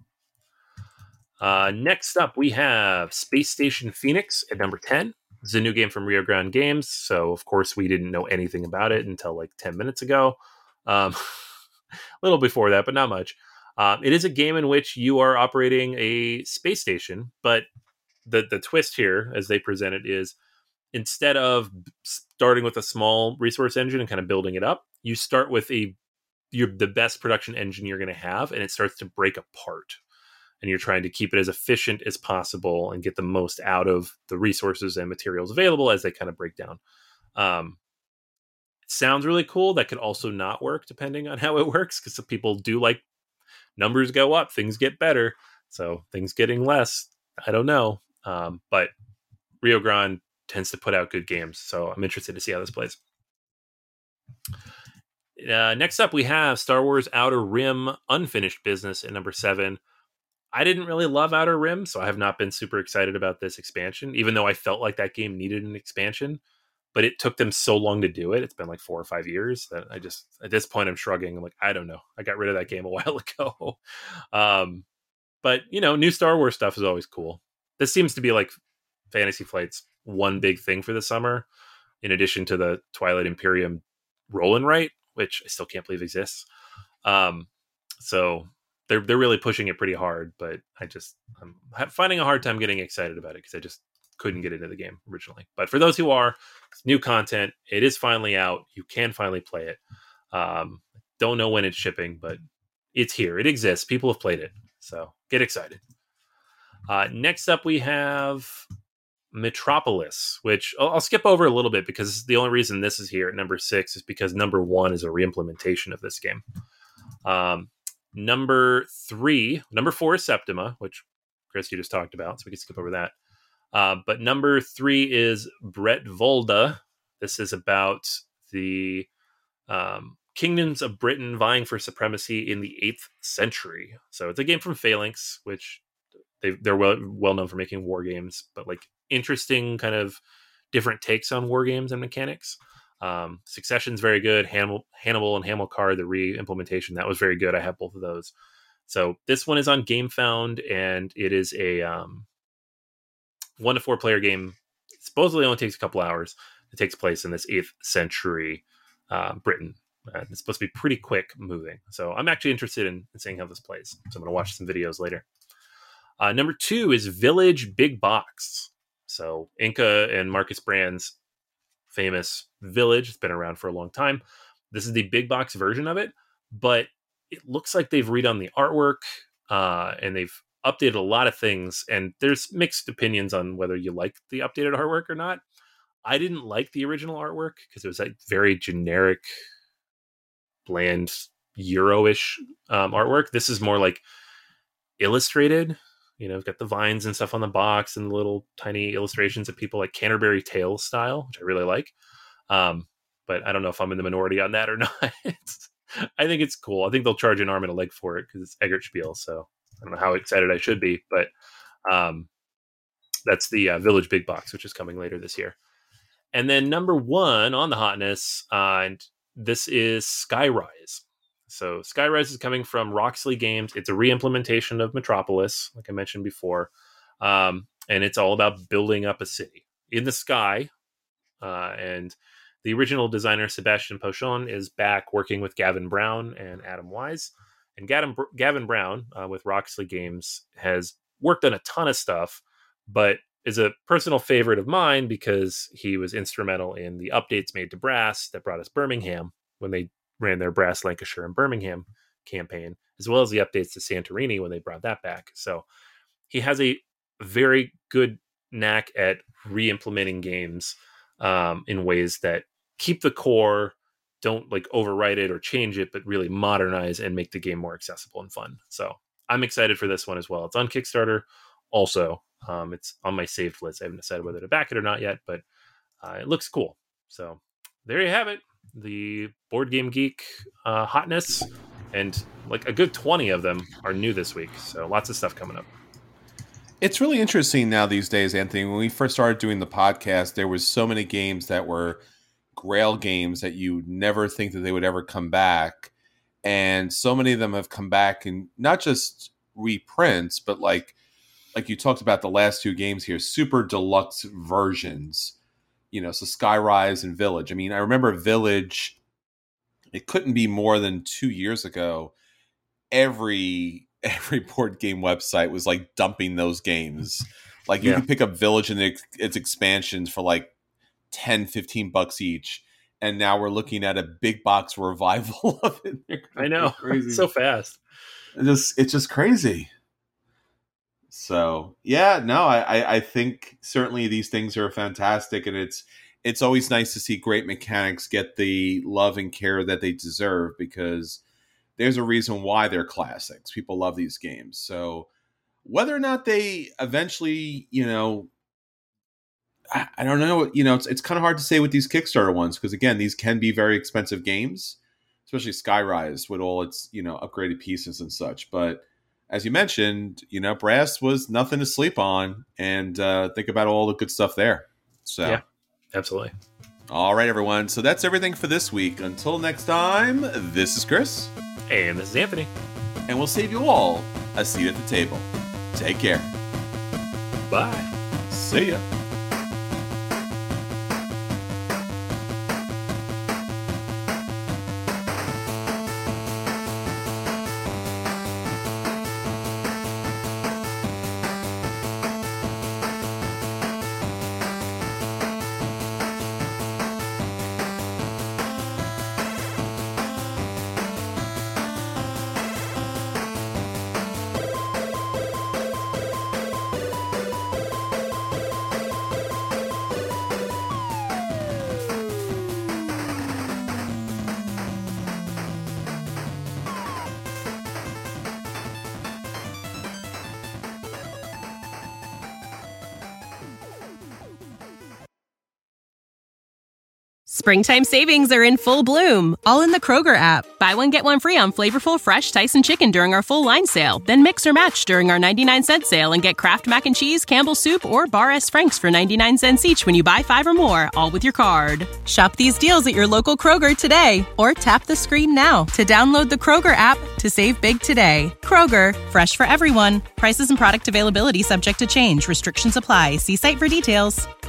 Next up, we have Space Station Phoenix at number 10. This is a new game from Rio Grande Games. So, of course, we didn't know anything about it until like 10 minutes ago. A little before that, but not much. It is a game in which you are operating a space station, but the twist here, as they present it, is instead of starting with a small resource engine and kind of building it up, you start with the best production engine you're going to have, and it starts to break apart. And you're trying to keep it as efficient as possible and get the most out of the resources and materials available as they kind of break down. It sounds really cool. That could also not work depending on how it works, because some people do like numbers go up, things get better. So things getting less, I don't know. But Rio Grande tends to put out good games, so I'm interested to see how this plays. Next up, we have Star Wars Outer Rim Unfinished Business at number 7. I didn't really love Outer Rim, so I have not been super excited about this expansion, even though I felt like that game needed an expansion. But it took them so long to do it. It's been like 4 or 5 years that I just, at this point, I'm shrugging. I'm like, I don't know. I got rid of that game a while ago. But, you know, new Star Wars stuff is always cool. This seems to be like Fantasy Flight's one big thing for the summer, in addition to the Twilight Imperium roll and write, which I still can't believe exists. So they're really pushing it pretty hard, but I'm finding a hard time getting excited about it because I just couldn't get into the game originally. But for those who are, it's new content. It is finally out. You can finally play it. Don't know when it's shipping, but it's here. It exists. People have played it. So get excited. Next up, we have Metropolis, which I'll skip over a little bit because the only reason this is here at number 6 is because number 1 is a reimplementation of this game. Number 4 is Septima, which Chris, you just talked about, so we can skip over that. But number 3 is Bretvolda. This is about the kingdoms of Britain vying for supremacy in the 8th century. So it's a game from Phalanx, which they're well known for making war games, but like interesting kind of different takes on war games and mechanics. Succession's very good. Hannibal and Hamilcar, the re-implementation, that was very good. I have both of those. So this one is on GameFound, and it is a 1 to 4 player game. It supposedly only takes a couple hours. It takes place in this 8th century Britain. It's supposed to be pretty quick moving. So I'm actually interested in seeing how this plays. So I'm going to watch some videos later. Number 2 is Village Big Box. So Inca and Marcus Brand's famous Village. It's been around for a long time. This is the big box version of it, but it looks like they've redone the artwork and they've updated a lot of things. And there's mixed opinions on whether you like the updated artwork or not. I didn't like the original artwork because it was like very generic, bland, Euro-ish artwork. This is more like illustrated. You know, got the vines and stuff on the box and the little tiny illustrations of people like Canterbury Tales style, which I really like. But I don't know if I'm in the minority on that or not. I think it's cool. I think they'll charge an arm and a leg for it because it's Eggert Spiel. So I don't know how excited I should be, but that's the Village Big Box, which is coming later this year. And then number 1 on the hotness, and this is Skyrise. So Skyrise is coming from Roxley Games. It's a re-implementation of Metropolis, like I mentioned before. And it's all about building up a city in the sky. And the original designer, Sebastian Pochon, is back working with Gavin Brown and Adam Wise. And Gavin Brown, with Roxley Games, has worked on a ton of stuff, but is a personal favorite of mine because he was instrumental in the updates made to Brass that brought us Birmingham when they ran their Brass Lancashire and Birmingham campaign, as well as the updates to Santorini when they brought that back. So he has a very good knack at re-implementing games in ways that keep the core, don't like overwrite it or change it, but really modernize and make the game more accessible and fun. So I'm excited for this one as well. It's on Kickstarter also. It's on my saved list. I haven't decided whether to back it or not yet, but it looks cool. So there you have it. The Board Game Geek hotness, and like a good 20 of them are new this week. So lots of stuff coming up. It's really interesting now these days, Anthony. When we first started doing the podcast, there was so many games that were Grail games that you never think that they would ever come back. And so many of them have come back, and not just reprints, but like you talked about the last 2 games here, super deluxe versions. You know, so Skyrise and Village. I mean, I remember Village, it couldn't be more than 2 years ago. Every board game website was like dumping those games. Like you could pick up Village and its expansions for like $10-15 each. And now we're looking at a big box revival of it. I know. It's so fast. It's just crazy. So yeah, no, I think certainly these things are fantastic, and it's always nice to see great mechanics get the love and care that they deserve, because there's a reason why they're classics. People love these games. So whether or not they eventually, you know, I don't know, you know, it's kind of hard to say with these Kickstarter ones, because again, these can be very expensive games, especially Skyrise with all its, you know, upgraded pieces and such. But as you mentioned, you know, Brass was nothing to sleep on, and think about all the good stuff there. So, yeah, absolutely. All right, everyone. So that's everything for this week. Until next time, this is Chris. And this is Anthony. And we'll save you all a seat at the table. Take care. Bye. See ya. Springtime savings are in full bloom, all in the Kroger app. Buy one, get one free on flavorful, fresh Tyson chicken during our full line sale. Then mix or match during our 99-cent sale and get Kraft Mac and Cheese, Campbell's Soup, or Bar S. Frank's for 99 cents each when you buy 5 or more, all with your card. Shop these deals at your local Kroger today, or tap the screen now to download the Kroger app to save big today. Kroger, fresh for everyone. Prices and product availability subject to change. Restrictions apply. See site for details.